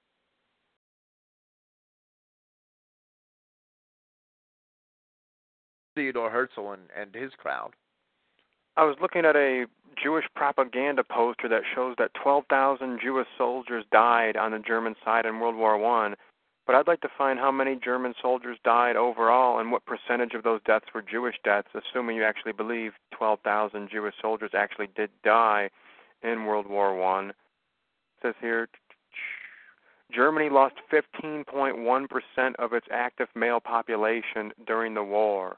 Theodore Herzl and, and his crowd. I was looking at a Jewish propaganda poster that shows that twelve thousand Jewish soldiers died on the German side in World War One. But I'd like to find how many German soldiers died overall and what percentage of those deaths were Jewish deaths, assuming you actually believe twelve thousand Jewish soldiers actually did die in World War One. It says here, Germany lost fifteen point one percent of its active male population during the war.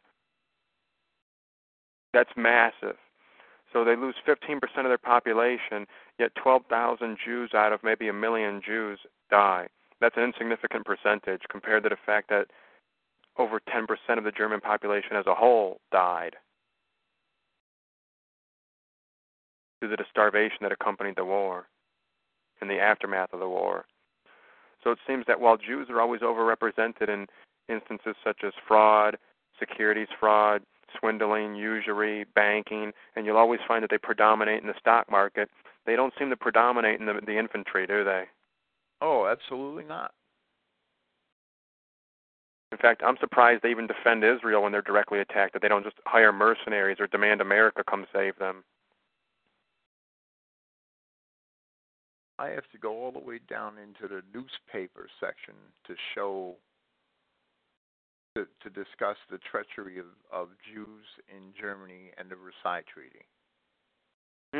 That's massive. So they lose fifteen percent of their population, yet twelve thousand Jews out of maybe a million Jews die. That's an insignificant percentage compared to the fact that over ten percent of the German population as a whole died due to the starvation that accompanied the war and the aftermath of the war. So it seems that while Jews are always overrepresented in instances such as fraud, securities fraud, swindling, usury, banking, and you'll always find that they predominate in the stock market, they don't seem to predominate in the, the infantry, do they? Oh, absolutely not. In fact, I'm surprised they even defend Israel when they're directly attacked, that they don't just hire mercenaries or demand America come save them. I have to go all the way down into the newspaper section to show, to, to discuss the treachery of, of Jews in Germany and the Versailles Treaty. Hmm.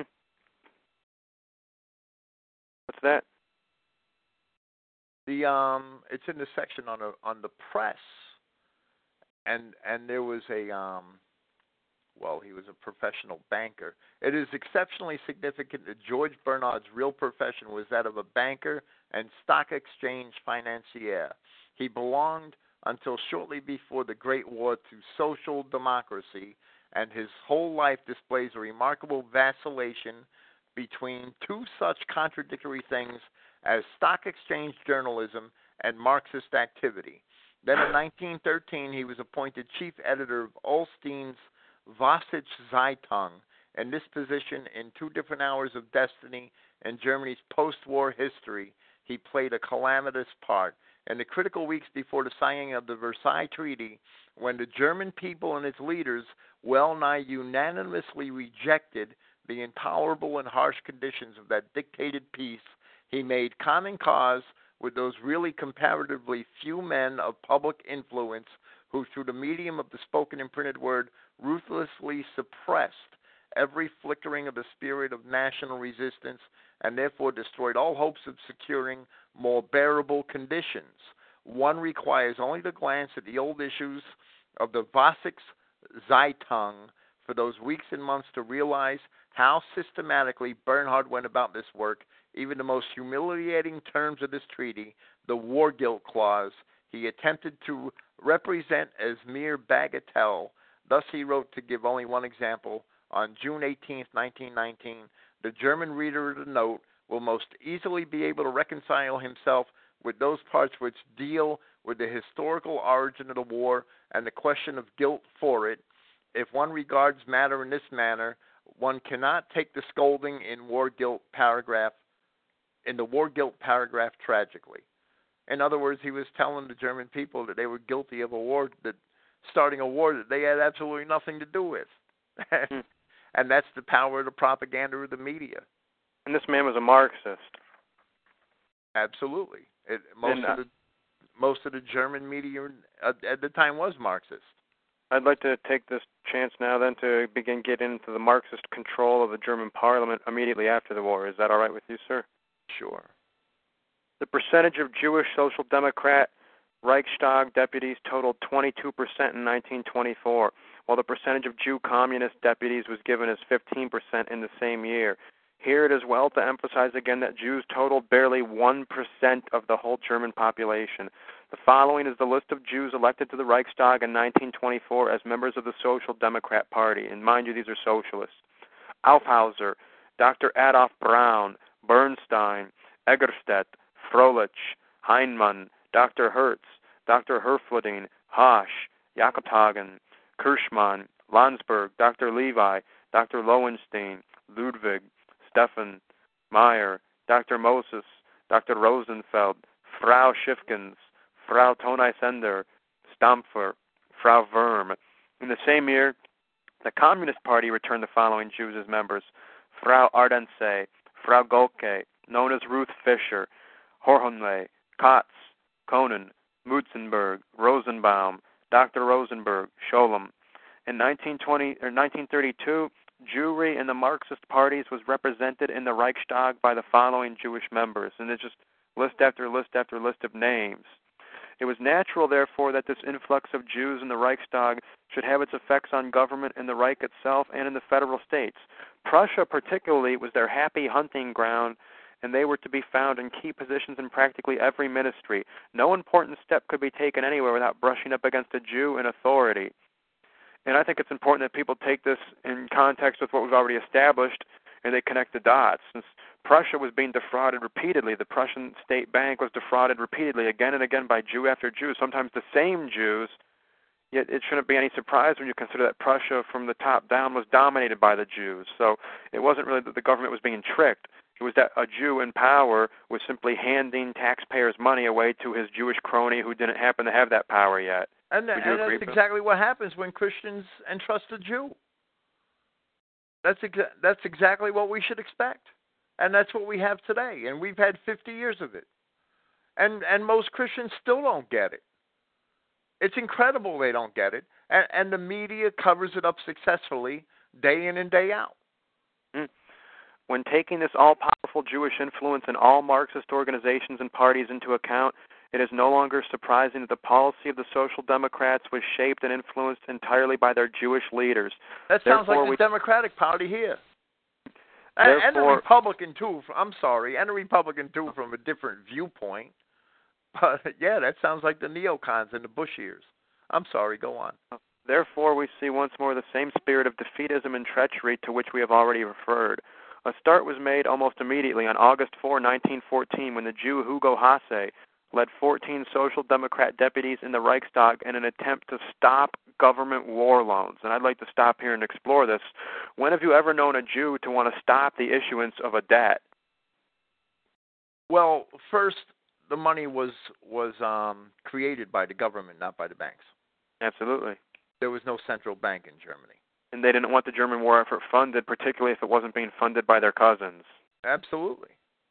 What's that? The um, it's in the section on the on the press, and and there was a um, well, he was a professional banker. It is exceptionally significant that George Bernard's real profession was that of a banker and stock exchange financier. He belonged until shortly before the Great War to social democracy, and his whole life displays a remarkable vacillation between two such contradictory things as stock exchange journalism and Marxist activity. Then in nineteen thirteen, he was appointed chief editor of Ulstein's Vossische Zeitung. In this position, in two different hours of destiny in Germany's post-war history, he played a calamitous part. In the critical weeks before the signing of the Versailles Treaty, when the German people and its leaders well nigh unanimously rejected the intolerable and harsh conditions of that dictated peace, he made common cause with those really comparatively few men of public influence who, through the medium of the spoken and printed word, ruthlessly suppressed every flickering of the spirit of national resistance and therefore destroyed all hopes of securing more bearable conditions. One requires only to glance at the old issues of the Vossische Zeitung for those weeks and months to realize how systematically Bernhard went about this work. Even the most humiliating terms of this treaty, the war guilt clause, he attempted to represent as mere bagatelle. Thus he wrote, to give only one example, on June eighteenth, nineteen nineteen, the German reader of the note will most easily be able to reconcile himself with those parts which deal with the historical origin of the war and the question of guilt for it. If one regards matter in this manner, one cannot take the scolding in war guilt paragraph in the war guilt paragraph tragically. In other words, he was telling the German people that they were guilty of a war, that starting a war that they had absolutely nothing to do with. Hmm. And that's the power of the propaganda of the media. And this man was a Marxist. Absolutely. It, most and, uh, of the most of the German media at, at the time was Marxist. I'd like to take this chance now then to begin getting into the Marxist control of the German parliament immediately after the war. Is that all right with you, sir? Sure. The percentage of Jewish Social Democrat Reichstag deputies totaled twenty-two percent in nineteen twenty-four, while the percentage of Jew Communist deputies was given as fifteen percent in the same year. Here it is well to emphasize again that Jews totaled barely one percent of the whole German population. The following is the list of Jews elected to the Reichstag in nineteen twenty-four as members of the Social Democrat Party. And mind you, these are socialists. Aufhauser, Doctor Adolf Braun, Bernstein, Egerstedt, Froelich, Heinemann, Doctor Hertz, Doctor Herfluding, Hasch, Jakobhagen, Kirschmann, Landsberg, Doctor Levi, Doctor Lowenstein, Ludwig, Stefan, Meyer, Doctor Moses, Doctor Rosenfeld, Frau Schiffkens, Frau Toneisender, Stampfer, Frau Wurm. In the same year, the Communist Party returned the following Jews as members: Frau Ardense, Frau Golke, known as Ruth Fischer, Horhonle, Kotz, Conan, Mutzenberg, Rosenbaum, Doctor Rosenberg, Scholem. In nineteen twenty or nineteen thirty-two, Jewry in the Marxist parties was represented in the Reichstag by the following Jewish members, and it's just list after list after list of names. It was natural, therefore, that this influx of Jews in the Reichstag should have its effects on government in the Reich itself and in the federal states. Prussia, particularly, was their happy hunting ground, and they were to be found in key positions in practically every ministry. No important step could be taken anywhere without brushing up against a Jew in authority. And I think it's important that people take this in context with what we've already established, and they connect the dots. Since Prussia was being defrauded repeatedly, the Prussian state bank was defrauded repeatedly, again and again, by Jew after Jew, sometimes the same Jews, Yet it shouldn't be any surprise when you consider that Prussia from the top down was dominated by the Jews. So it wasn't really that the government was being tricked. It was that a Jew in power was simply handing taxpayers' money away to his Jewish crony who didn't happen to have that power yet. And, Would you and agree, that's Bill? exactly what happens when Christians entrust a Jew. That's exa- that's exactly what we should expect. And that's what we have today. And we've had fifty years of it. And and most Christians still don't get it. It's incredible they don't get it. And, and the media covers it up successfully day in and day out. Mm. When taking this all-powerful Jewish influence in all Marxist organizations and parties into account, it is no longer surprising that the policy of the Social Democrats was shaped and influenced entirely by their Jewish leaders. That sounds Therefore, like the we, Democratic Party here. And, and the Therefore- Republican, too. I'm sorry, and the Republican, too, from a different viewpoint. But, yeah, that sounds like the neocons in the Bush years. I'm sorry, go on. Therefore, we see once more the same spirit of defeatism and treachery to which we have already referred. A start was made almost immediately on August fourth, nineteen fourteen, when the Jew Hugo Hasse led fourteen Social Democrat deputies in the Reichstag in an attempt to stop government war loans. And I'd like to stop here and explore this. When have you ever known a Jew to want to stop the issuance of a debt? Well, first, the money was was um, created by the government, not by the banks. Absolutely. There was no central bank in Germany. And they didn't want the German war effort funded, particularly if it wasn't being funded by their cousins. Absolutely.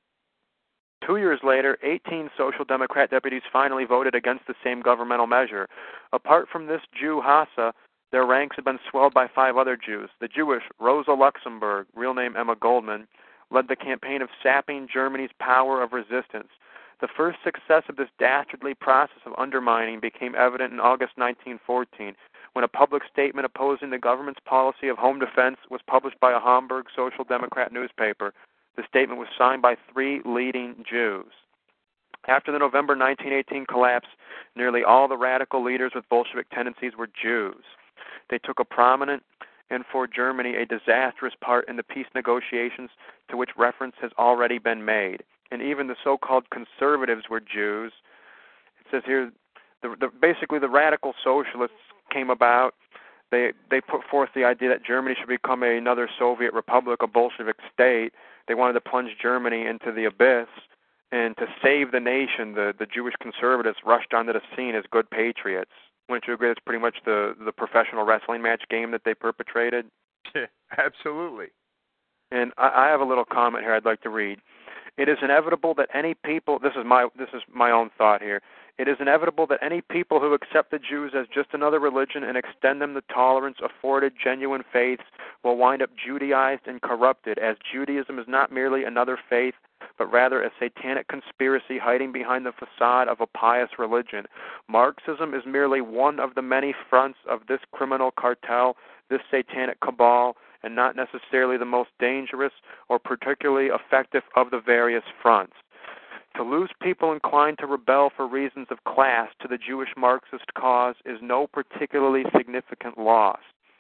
Two years later, eighteen Social Democrat deputies finally voted against the same governmental measure. Apart from this Jew Hasse, their ranks had been swelled by five other Jews. The Jewish Rosa Luxemburg, real name Emma Goldman, led the campaign of sapping Germany's power of resistance. The first success of this dastardly process of undermining became evident in August nineteen fourteen, when a public statement opposing the government's policy of home defense was published by a Hamburg Social Democrat newspaper. The statement was signed by three leading Jews. After the November nineteen eighteen collapse, nearly all the radical leaders with Bolshevik tendencies were Jews. They took a prominent and for Germany a disastrous part in the peace negotiations to which reference has already been made. And even the so-called conservatives were Jews. It says here, the, the, basically the radical socialists came about. They they put forth the idea that Germany should become a, another Soviet republic, a Bolshevik state. They wanted to plunge Germany into the abyss. And to save the nation, the, the Jewish conservatives rushed onto the scene as good patriots. Wouldn't you agree that's pretty much the, the professional wrestling match game that they perpetrated? Yeah, absolutely. And I, I have a little comment here I'd like to read. It is inevitable that any people, this is my this is my own thought here, it is inevitable that any people who accept the Jews as just another religion and extend them the tolerance afforded genuine faiths will wind up Judaized and corrupted, as Judaism is not merely another faith, but rather a satanic conspiracy hiding behind the facade of a pious religion. Marxism is merely one of the many fronts of this criminal cartel, this satanic cabal, and not necessarily the most dangerous or particularly effective of the various fronts. To lose people inclined to rebel for reasons of class to the Jewish Marxist cause is no particularly significant loss.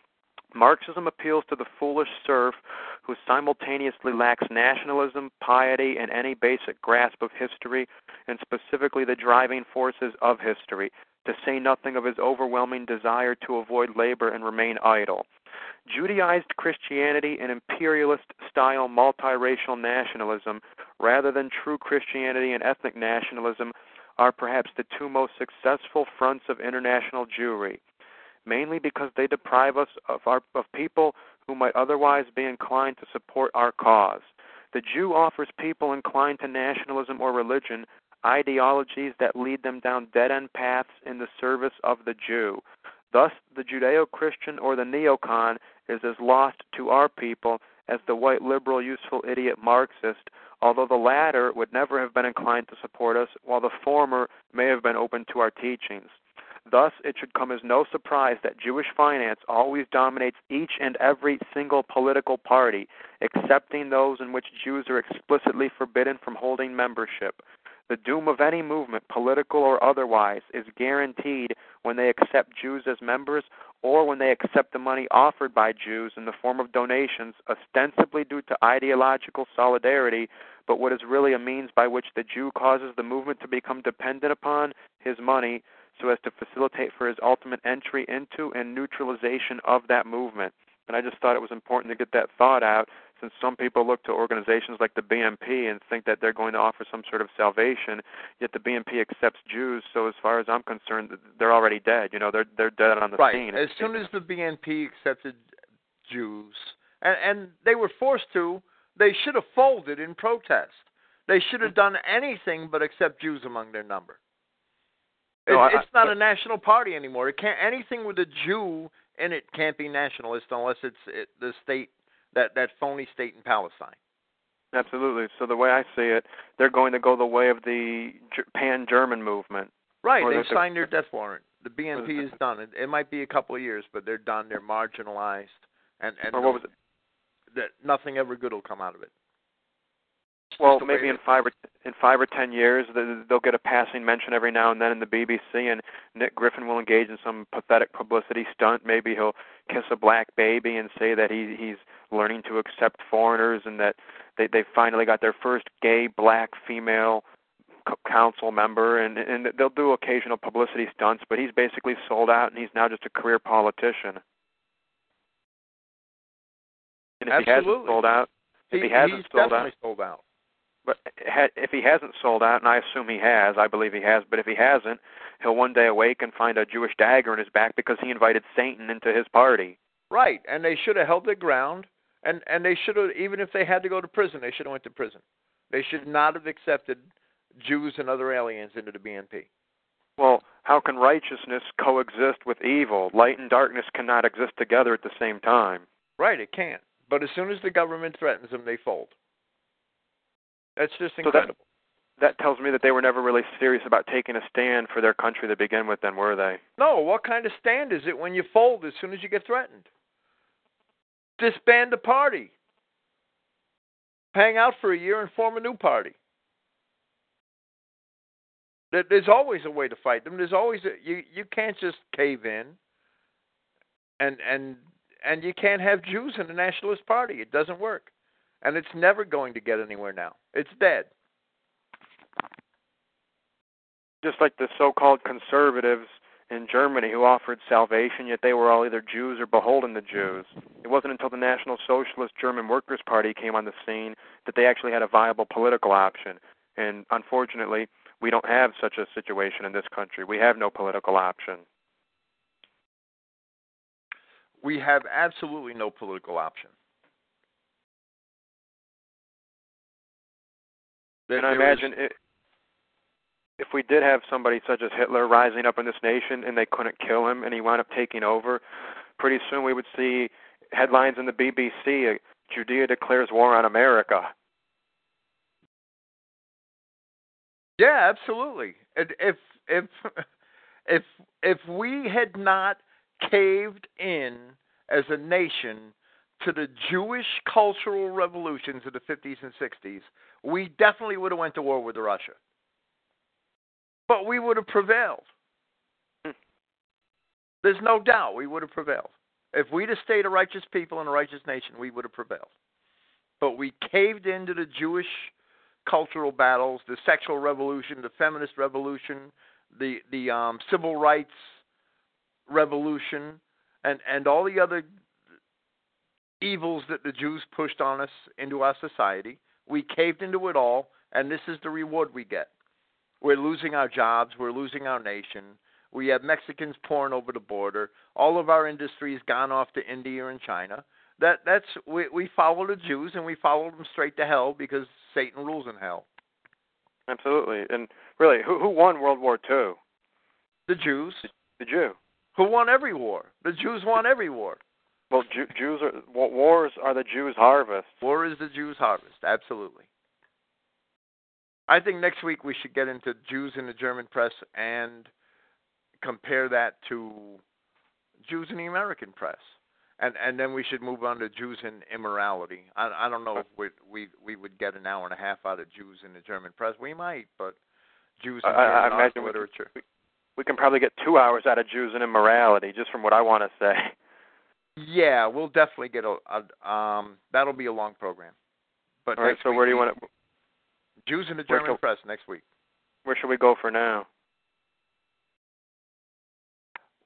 Marxism appeals to the foolish serf who simultaneously lacks nationalism, piety, and any basic grasp of history, and specifically the driving forces of history, to say nothing of his overwhelming desire to avoid labor and remain idle. Judaized Christianity and imperialist-style multiracial nationalism, rather than true Christianity and ethnic nationalism, are perhaps the two most successful fronts of international Jewry, mainly because they deprive us of, our, of people who might otherwise be inclined to support our cause. The Jew offers people inclined to nationalism or religion ideologies that lead them down dead-end paths in the service of the Jew. Thus, the Judeo-Christian or the neocon is as lost to our people as the white liberal useful idiot Marxist, although the latter would never have been inclined to support us, while the former may have been open to our teachings. Thus, it should come as no surprise that Jewish finance always dominates each and every single political party, excepting those in which Jews are explicitly forbidden from holding membership. The doom of any movement, political or otherwise, is guaranteed when they accept Jews as members or when they accept the money offered by Jews in the form of donations, ostensibly due to ideological solidarity, but what is really a means by which the Jew causes the movement to become dependent upon his money, so as to facilitate for his ultimate entry into and neutralization of that movement. And I just thought it was important to get that thought out, since some people look to organizations like the B M P and think that they're going to offer some sort of salvation, yet the B M P accepts Jews, so as far as I'm concerned, they're already dead. You know, they're they're dead on the right. scene. As soon as the B M P accepted Jews, and, and they were forced to, they should have folded in protest. They should have done anything but accept Jews among their number. It, no, I, it's not I, a national party anymore. It can't anything with a Jew in it can't be nationalist unless it's it, the state that that phony state in Palestine. Absolutely. So the way I see it, they're going to go the way of the pan-German movement. Right. Or They've the, signed their death warrant. The B M P is done. It, it might be a couple of years, but they're done. They're marginalized, and and or what was it? That nothing ever good will come out of it. Well, maybe in five or in five or ten years, they'll get a passing mention every now and then in the B B C, and Nick Griffin will engage in some pathetic publicity stunt. Maybe he'll kiss a black baby and say that he he's learning to accept foreigners, and that they they finally got their first gay black female council member, and and they'll do occasional publicity stunts. But he's basically sold out, and he's now just a career politician. And if Absolutely. he hasn't sold out, if he, he hasn't he's sold definitely out, sold out. But if he hasn't sold out, and I assume he has, I believe he has, but if he hasn't, he'll one day awake and find a Jewish dagger in his back because he invited Satan into his party. Right, and they should have held their ground, and, and they should have, even if they had to go to prison, they should have went to prison. They should not have accepted Jews and other aliens into the B N P. Well, how can righteousness coexist with evil? Light and darkness cannot exist together at the same time. Right, it can't. But as soon as the government threatens them, they fold. That's just incredible. So that, that tells me that they were never really serious about taking a stand for their country to begin with, then, were they? No, what kind of stand is it when you fold as soon as you get threatened? Disband the party. Hang out for a year and form a new party. There's always a way to fight them. There's always a, you you can't just cave in. And and and you can't have Jews in the Nationalist Party. It doesn't work. And it's never going to get anywhere now. It's dead. Just like the so-called conservatives in Germany who offered salvation, yet they were all either Jews or beholden to Jews. It wasn't until the National Socialist German Workers' Party came on the scene that they actually had a viable political option. And unfortunately, we don't have such a situation in this country. We have no political option. We have absolutely no political option. And I imagine it, if we did have somebody such as Hitler rising up in this nation and they couldn't kill him and he wound up taking over, pretty soon we would see headlines in the B B C, Judea declares war on America. Yeah, absolutely. If if if if we had not caved in as a nation to the Jewish cultural revolutions of the fifties and sixties, we definitely would have went to war with Russia. But we would have prevailed. There's no doubt we would have prevailed. If we'd have stayed a righteous people and a righteous nation, we would have prevailed. But we caved into the Jewish cultural battles, the sexual revolution, the feminist revolution, the the um, civil rights revolution, and, and all the other evils that the Jews pushed on us into our society. We caved into it all, and this is the reward we get. We're losing our jobs. We're losing our nation. We have Mexicans pouring over the border. All of our industry's gone off to India and China. That that's we, we follow the Jews, and we follow them straight to hell because Satan rules in hell. Absolutely. And really, who who won World War Two? The Jews. The Jew. Who won every war? The Jews won every war. Well, Jew, Jews are wars are the Jews' harvest. War is the Jews' harvest. Absolutely. I think next week we should get into Jews in the German press and compare that to Jews in the American press, and and then we should move on to Jews in immorality. I, I don't know if we, we we would get an hour and a half out of Jews in the German press. We might, but Jews in I, I imagine literature. We, we can probably get two hours out of Jews in immorality, just from what I want to say. Yeah, we'll definitely get a, a um. That'll be a long program. But all right. So where do you want to? Jews in the German shall, press next week. Where should we go for now?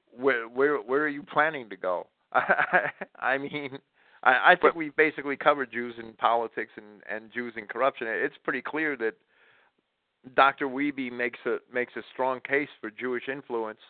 where where where are you planning to go? I mean, I, I think we basically covered Jews in politics and, and Jews in corruption. It's pretty clear that Doctor Wiebe makes a makes a strong case for Jewish influence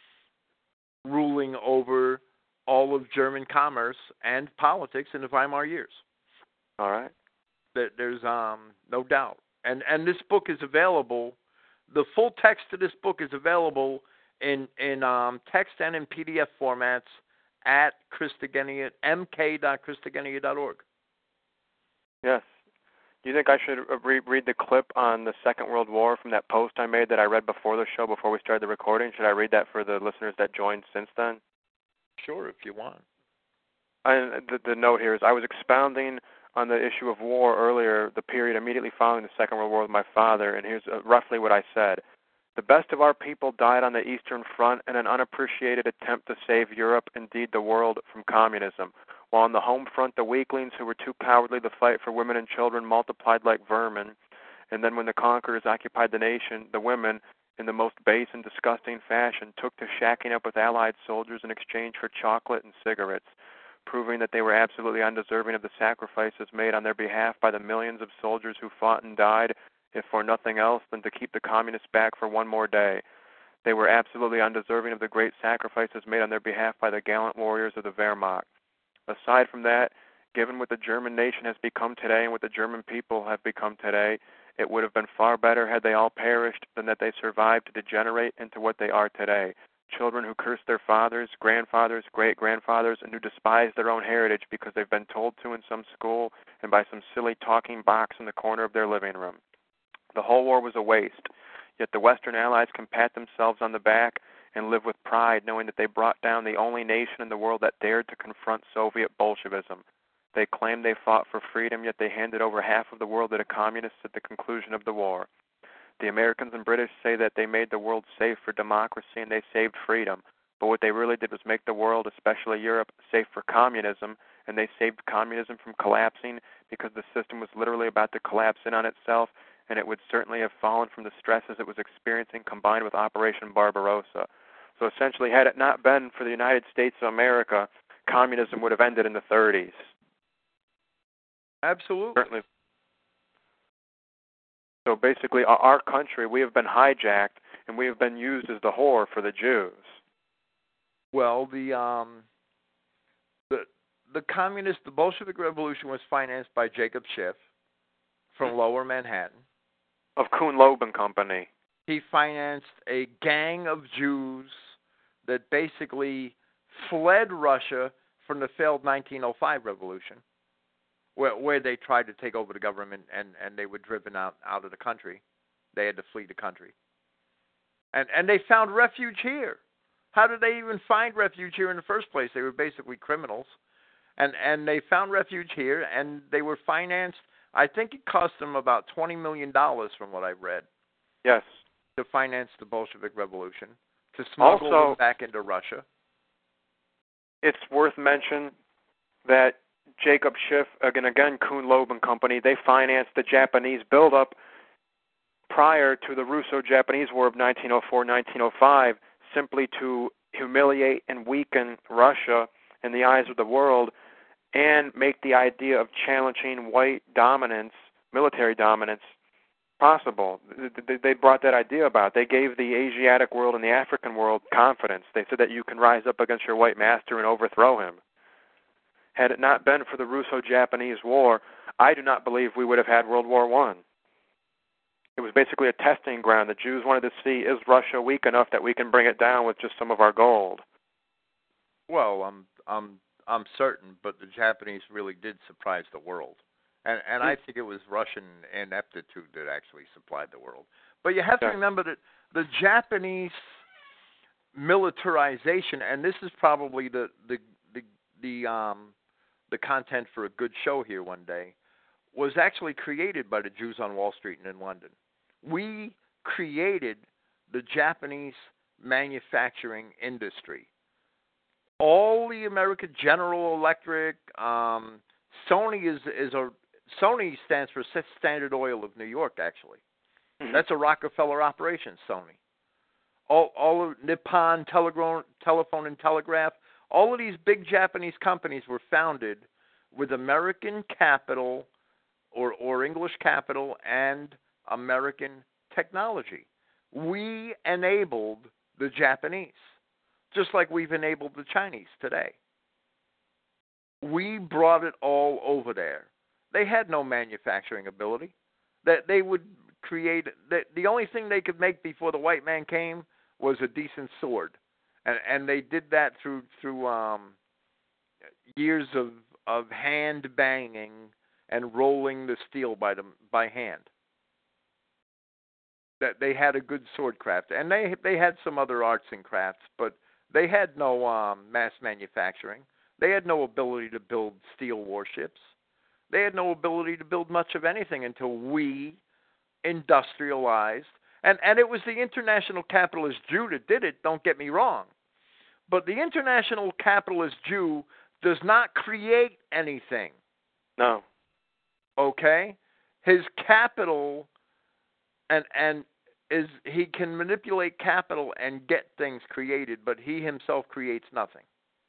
ruling over all of German commerce and politics in the Weimar years. All right. There, there's um, no doubt. And and this book is available. The full text of this book is available in in um, text and in P D F formats at Christogenea, m k dot christogenea dot org. Yes. Do you think I should re- read the clip on the Second World War from that post I made that I read before the show, before we started the recording? Should I read that for the listeners that joined since then? Sure, if you want. And the, the note here is, I was expounding on the issue of war earlier, the period immediately following the Second World War with my father, and here's uh, roughly what I said. The best of our people died on the Eastern Front in an unappreciated attempt to save Europe, indeed the world, from communism, while on the home front the weaklings who were too cowardly to fight for women and children multiplied like vermin, and then when the conquerors occupied the nation, the women, in the most base and disgusting fashion, took to shacking up with Allied soldiers in exchange for chocolate and cigarettes, proving that they were absolutely undeserving of the sacrifices made on their behalf by the millions of soldiers who fought and died, if for nothing else than to keep the communists back for one more day. They were absolutely undeserving of the great sacrifices made on their behalf by the gallant warriors of the Wehrmacht. Aside from that, given what the German nation has become today and what the German people have become today, it would have been far better had they all perished than that they survived to degenerate into what they are today. Children who curse their fathers, grandfathers, great-grandfathers, and who despise their own heritage because they've been told to in some school and by some silly talking box in the corner of their living room. The whole war was a waste, yet the Western Allies can pat themselves on the back and live with pride knowing that they brought down the only nation in the world that dared to confront Soviet Bolshevism. They claimed they fought for freedom, yet they handed over half of the world to the communists at the conclusion of the war. The Americans and British say that they made the world safe for democracy and they saved freedom, but what they really did was make the world, especially Europe, safe for communism, and they saved communism from collapsing because the system was literally about to collapse in on itself, and it would certainly have fallen from the stresses it was experiencing combined with Operation Barbarossa. So essentially, had it not been for the United States of America, communism would have ended in the thirties. Absolutely. Certainly. So basically, our country, we have been hijacked, and we have been used as the whore for the Jews. Well, the um, the the communist, the Bolshevik Revolution was financed by Jacob Schiff from Lower Manhattan. Of Kuhn Loeb and Company. He financed a gang of Jews that basically fled Russia from the failed nineteen oh five revolution, where, where they tried to take over the government and, and they were driven out, out of the country. They had to flee the country. And and they found refuge here. How did they even find refuge here in the first place? They were basically criminals. And and they found refuge here, and they were financed. I think it cost them about twenty million dollars from what I've read. Yes. To finance the Bolshevik Revolution, to smuggle also, them back into Russia. It's worth mention that Jacob Schiff, again, again, Kuhn Loeb and Company, they financed the Japanese buildup prior to the Russo-Japanese War of nineteen oh four nineteen oh five, simply to humiliate and weaken Russia in the eyes of the world and make the idea of challenging white dominance, military dominance, possible. They brought that idea about. They gave the Asiatic world and the African world confidence. They said that you can rise up against your white master and overthrow him. Had it not been for the Russo-Japanese War, I do not believe we would have had World War One. It was basically a testing ground. The Jews wanted to see, is Russia weak enough that we can bring it down with just some of our gold? Well, I'm I'm I'm certain, but the Japanese really did surprise the world. And and I think it was Russian ineptitude that actually supplied the world. But you have to remember that the Japanese militarization, and this is probably the the the, the um the content for a good show here one day, was actually created by the Jews on Wall Street and in London. We created the Japanese manufacturing industry. All the American General Electric, um, Sony is is a Sony stands for Standard Oil of New York. Actually, mm-hmm. That's a Rockefeller operation. Sony. all, all of Nippon Telegram, Telephone and Telegraph, all of these big Japanese companies were founded with American capital or, or English capital and American technology. We enabled the Japanese, just like we've enabled the Chinese today. We brought it all over there. They had no manufacturing ability. That they would create the, the only thing they could make before the white man came was a decent sword, and and they did that through through um, years of of hand banging and rolling the steel by them by hand. That they had a good sword craft, and they they had some other arts and crafts, but they had no um, mass manufacturing. They had no ability to build steel warships. They had no ability to build much of anything until we industrialized. And, and it was the international capitalist Jew that did it, don't get me wrong. But the international capitalist Jew does not create anything. No. Okay? His capital, and and is he can manipulate capital and get things created, but he himself creates nothing.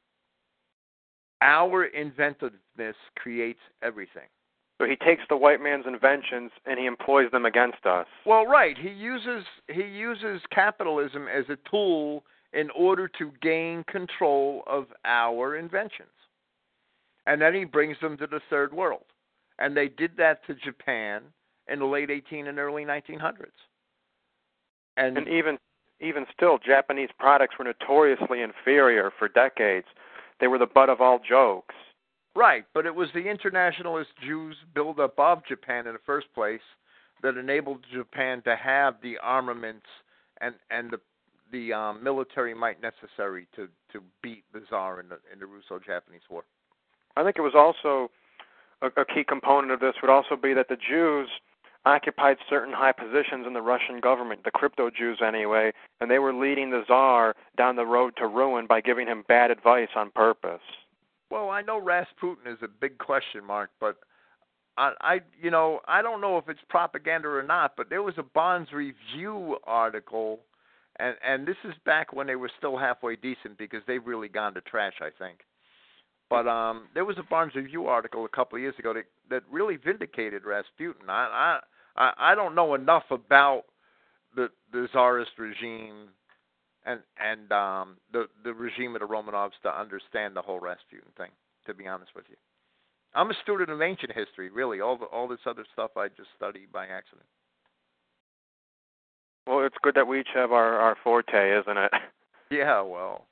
Our inventiveness creates everything. So he takes the white man's inventions and he employs them against us. Well, right. He uses he uses capitalism as a tool in order to gain control of our inventions. And then he brings them to the third world. And they did that to Japan in the late eighteen and early nineteen hundreds. And, and even even still, Japanese products were notoriously inferior for decades. They were the butt of all jokes. Right, but it was the internationalist Jews' buildup of Japan in the first place that enabled Japan to have the armaments and, and the the um, military might necessary to, to beat the Tsar in the in the Russo-Japanese War. I think it was also a, a key component of this would also be that the Jews occupied certain high positions in the Russian government, the crypto Jews anyway, and they were leading the Tsar down the road to ruin by giving him bad advice on purpose. Well, I know Rasputin is a big question mark, but I, I, you know, I don't know if it's propaganda or not. But there was a Barnes Review article, and and this is back when they were still halfway decent because they've really gone to trash, I think. But um, there was a Barnes Review article a couple of years ago that, that really vindicated Rasputin. I, I I don't know enough about the the Tsarist regime and and um, the the regime of the Romanovs to understand the whole Rasputin thing. To be honest with you, I'm a student of ancient history. Really, all the, all this other stuff I just study by accident. Well, it's good that we each have our, our forte, isn't it? Yeah, well.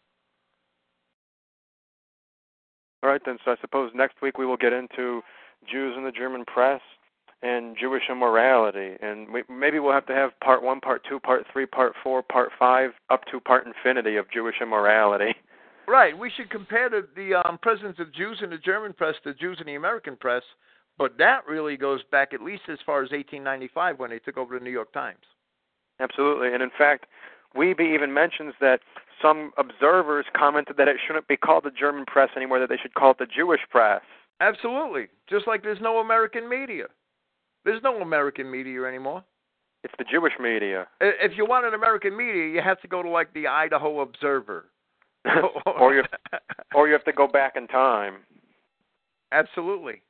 All right, then, so I suppose next week we will get into Jews in the German press and Jewish immorality. And we, maybe we'll have to have part one, part two, part three, part four, part five, up to part infinity of Jewish immorality. Right. We should compare the, the um, presence of Jews in the German press to Jews in the American press, but that really goes back at least as far as eighteen ninety-five when they took over the New York Times. Absolutely. And in fact, Wiebe even mentions that some observers commented that it shouldn't be called the German press anymore, that they should call it the Jewish press. Absolutely. Just like there's no American media. There's no American media anymore. It's the Jewish media. If you want an American media, you have to go to, like, the Idaho Observer. or, you have, or you have to go back in time. Absolutely.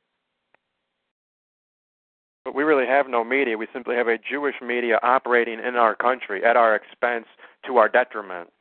But we really have no media. We simply have a Jewish media operating in our country at our expense to our detriment.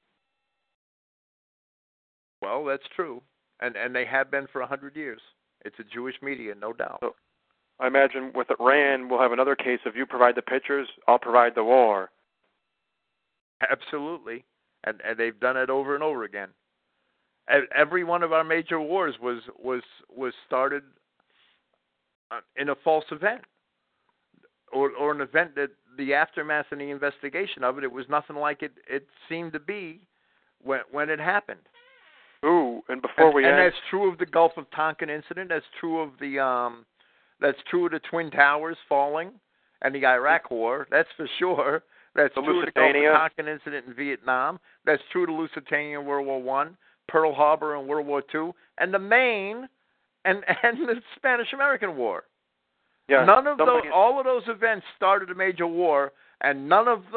Well, that's true. And and they have been for a hundred years. It's a Jewish media, no doubt. So I imagine with Iran, we'll have another case of you provide the pictures, I'll provide the war. Absolutely. And and they've done it over and over again. Every one of our major wars was was was started in a false event, or or an event that the aftermath and the investigation of it, it was nothing like it, it seemed to be when when it happened. Ooh, and before and, we and end, that's true of the Gulf of Tonkin incident. That's true of the um, that's true of the Twin Towers falling and the Iraq War. That's for sure. That's the true Lusitania. of the Gulf of Tonkin incident in Vietnam. That's true of the Lusitania in World War One, Pearl Harbor in World War Two, and the Maine and and the Spanish-American War. Yeah, none of those, somebody... all of those events started a major war, and none of them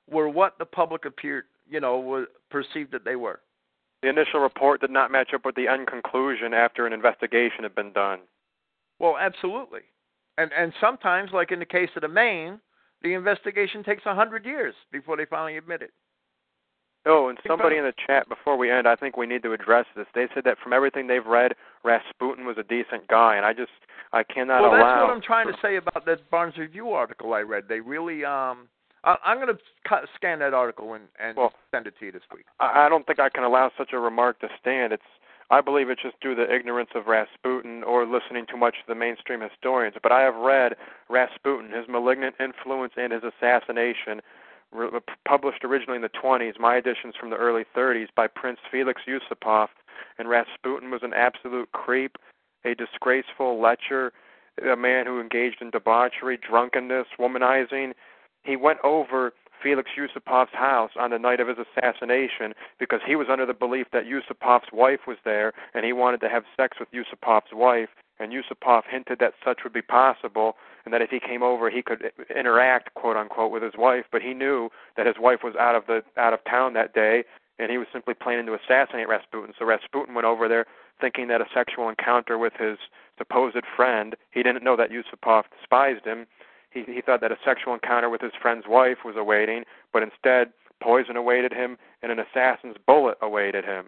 were what the public appeared, you know, was perceived that they were. The initial report did not match up with the end conclusion after an investigation had been done. Well, absolutely. And and sometimes, like in the case of the Maine, the investigation takes a hundred years before they finally admit it. Oh, and somebody in the chat before we end, I think we need to address this. They said that from everything they've read, Rasputin was a decent guy, and I just, I cannot well, allow... Well, that's what I'm trying to say about that Barnes Review article I read. They really, um, I, I'm going to scan that article and, and well, send it to you this week. I, I don't think I can allow such a remark to stand. It's, I believe it's just due to the ignorance of Rasputin or listening too much to the mainstream historians. But I have read Rasputin, his malignant influence and his assassination, re- published originally in the twenties, my editions from the early thirties, by Prince Felix Yusupov. And Rasputin was an absolute creep, a disgraceful lecher, a man who engaged in debauchery, drunkenness, womanizing. He went over Felix Yusupov's house on the night of his assassination because he was under the belief that Yusupov's wife was there, and he wanted to have sex with Yusupov's wife, and Yusupov hinted that such would be possible, and that if he came over, he could interact, quote-unquote, with his wife, but he knew that his wife was out of the out of town that day, and he was simply planning to assassinate Rasputin. So Rasputin went over there thinking that a sexual encounter with his supposed friend, he didn't know that Yusupov despised him. He, he thought that a sexual encounter with his friend's wife was awaiting, but instead poison awaited him and an assassin's bullet awaited him.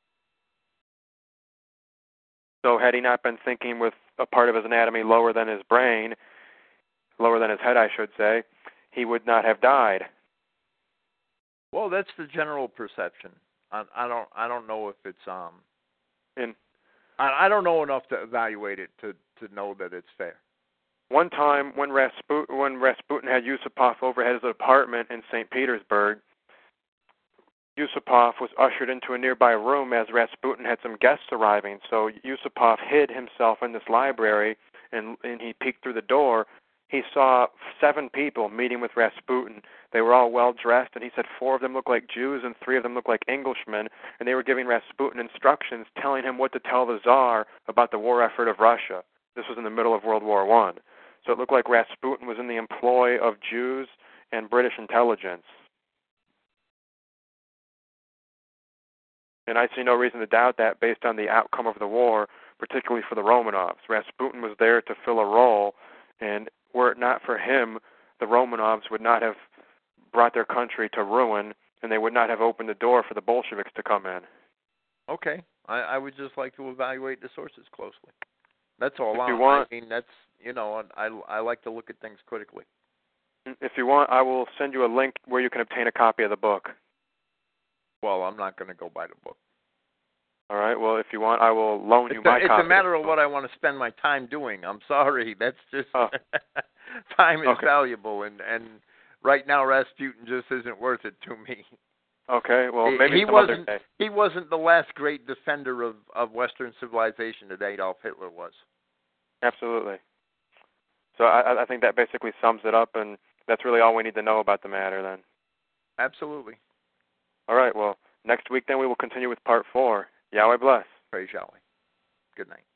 So had he not been thinking with a part of his anatomy lower than his brain, lower than his head, I should say, he would not have died. Well, that's the general perception. I, I don't. I don't know if it's um. In I, I don't know enough to evaluate it to, to know that it's fair. One time when Rasputin, when Rasputin had Yusupov over at his apartment in Saint Petersburg, Yusupov was ushered into a nearby room as Rasputin had some guests arriving. So Yusupov hid himself in this library, and, and he peeked through the door. He saw seven people meeting with Rasputin. They were all well-dressed, and he said four of them looked like Jews and three of them looked like Englishmen, and they were giving Rasputin instructions, telling him what to tell the Tsar about the war effort of Russia. This was in the middle of World War One. So it looked like Rasputin was in the employ of Jews and British intelligence. And I see no reason to doubt that based on the outcome of the war, particularly for the Romanovs. Rasputin was there to fill a role, and were it not for him, the Romanovs would not have brought their country to ruin, and they would not have opened the door for the Bolsheviks to come in. Okay. I, I would just like to evaluate the sources closely. That's all. If I'm, you want, I mean, that's, you know, I, I like to look at things critically. If you want, I will send you a link where you can obtain a copy of the book. Well, I'm not going to go buy the book. All right. Well, if you want, I will loan it's you a, my it's copy. It's a matter of what I want to spend my time doing. I'm sorry. That's just oh. time is okay. valuable, and, and right now Rasputin just isn't worth it to me. Okay. Well, maybe he some wasn't. other day. He wasn't the last great defender of, of Western civilization that Adolf Hitler was. Absolutely. So I, I think that basically sums it up, and that's really all we need to know about the matter then. Absolutely. All right. Well, next week then we will continue with part four. Yahweh bless. Praise Yahweh. Good night.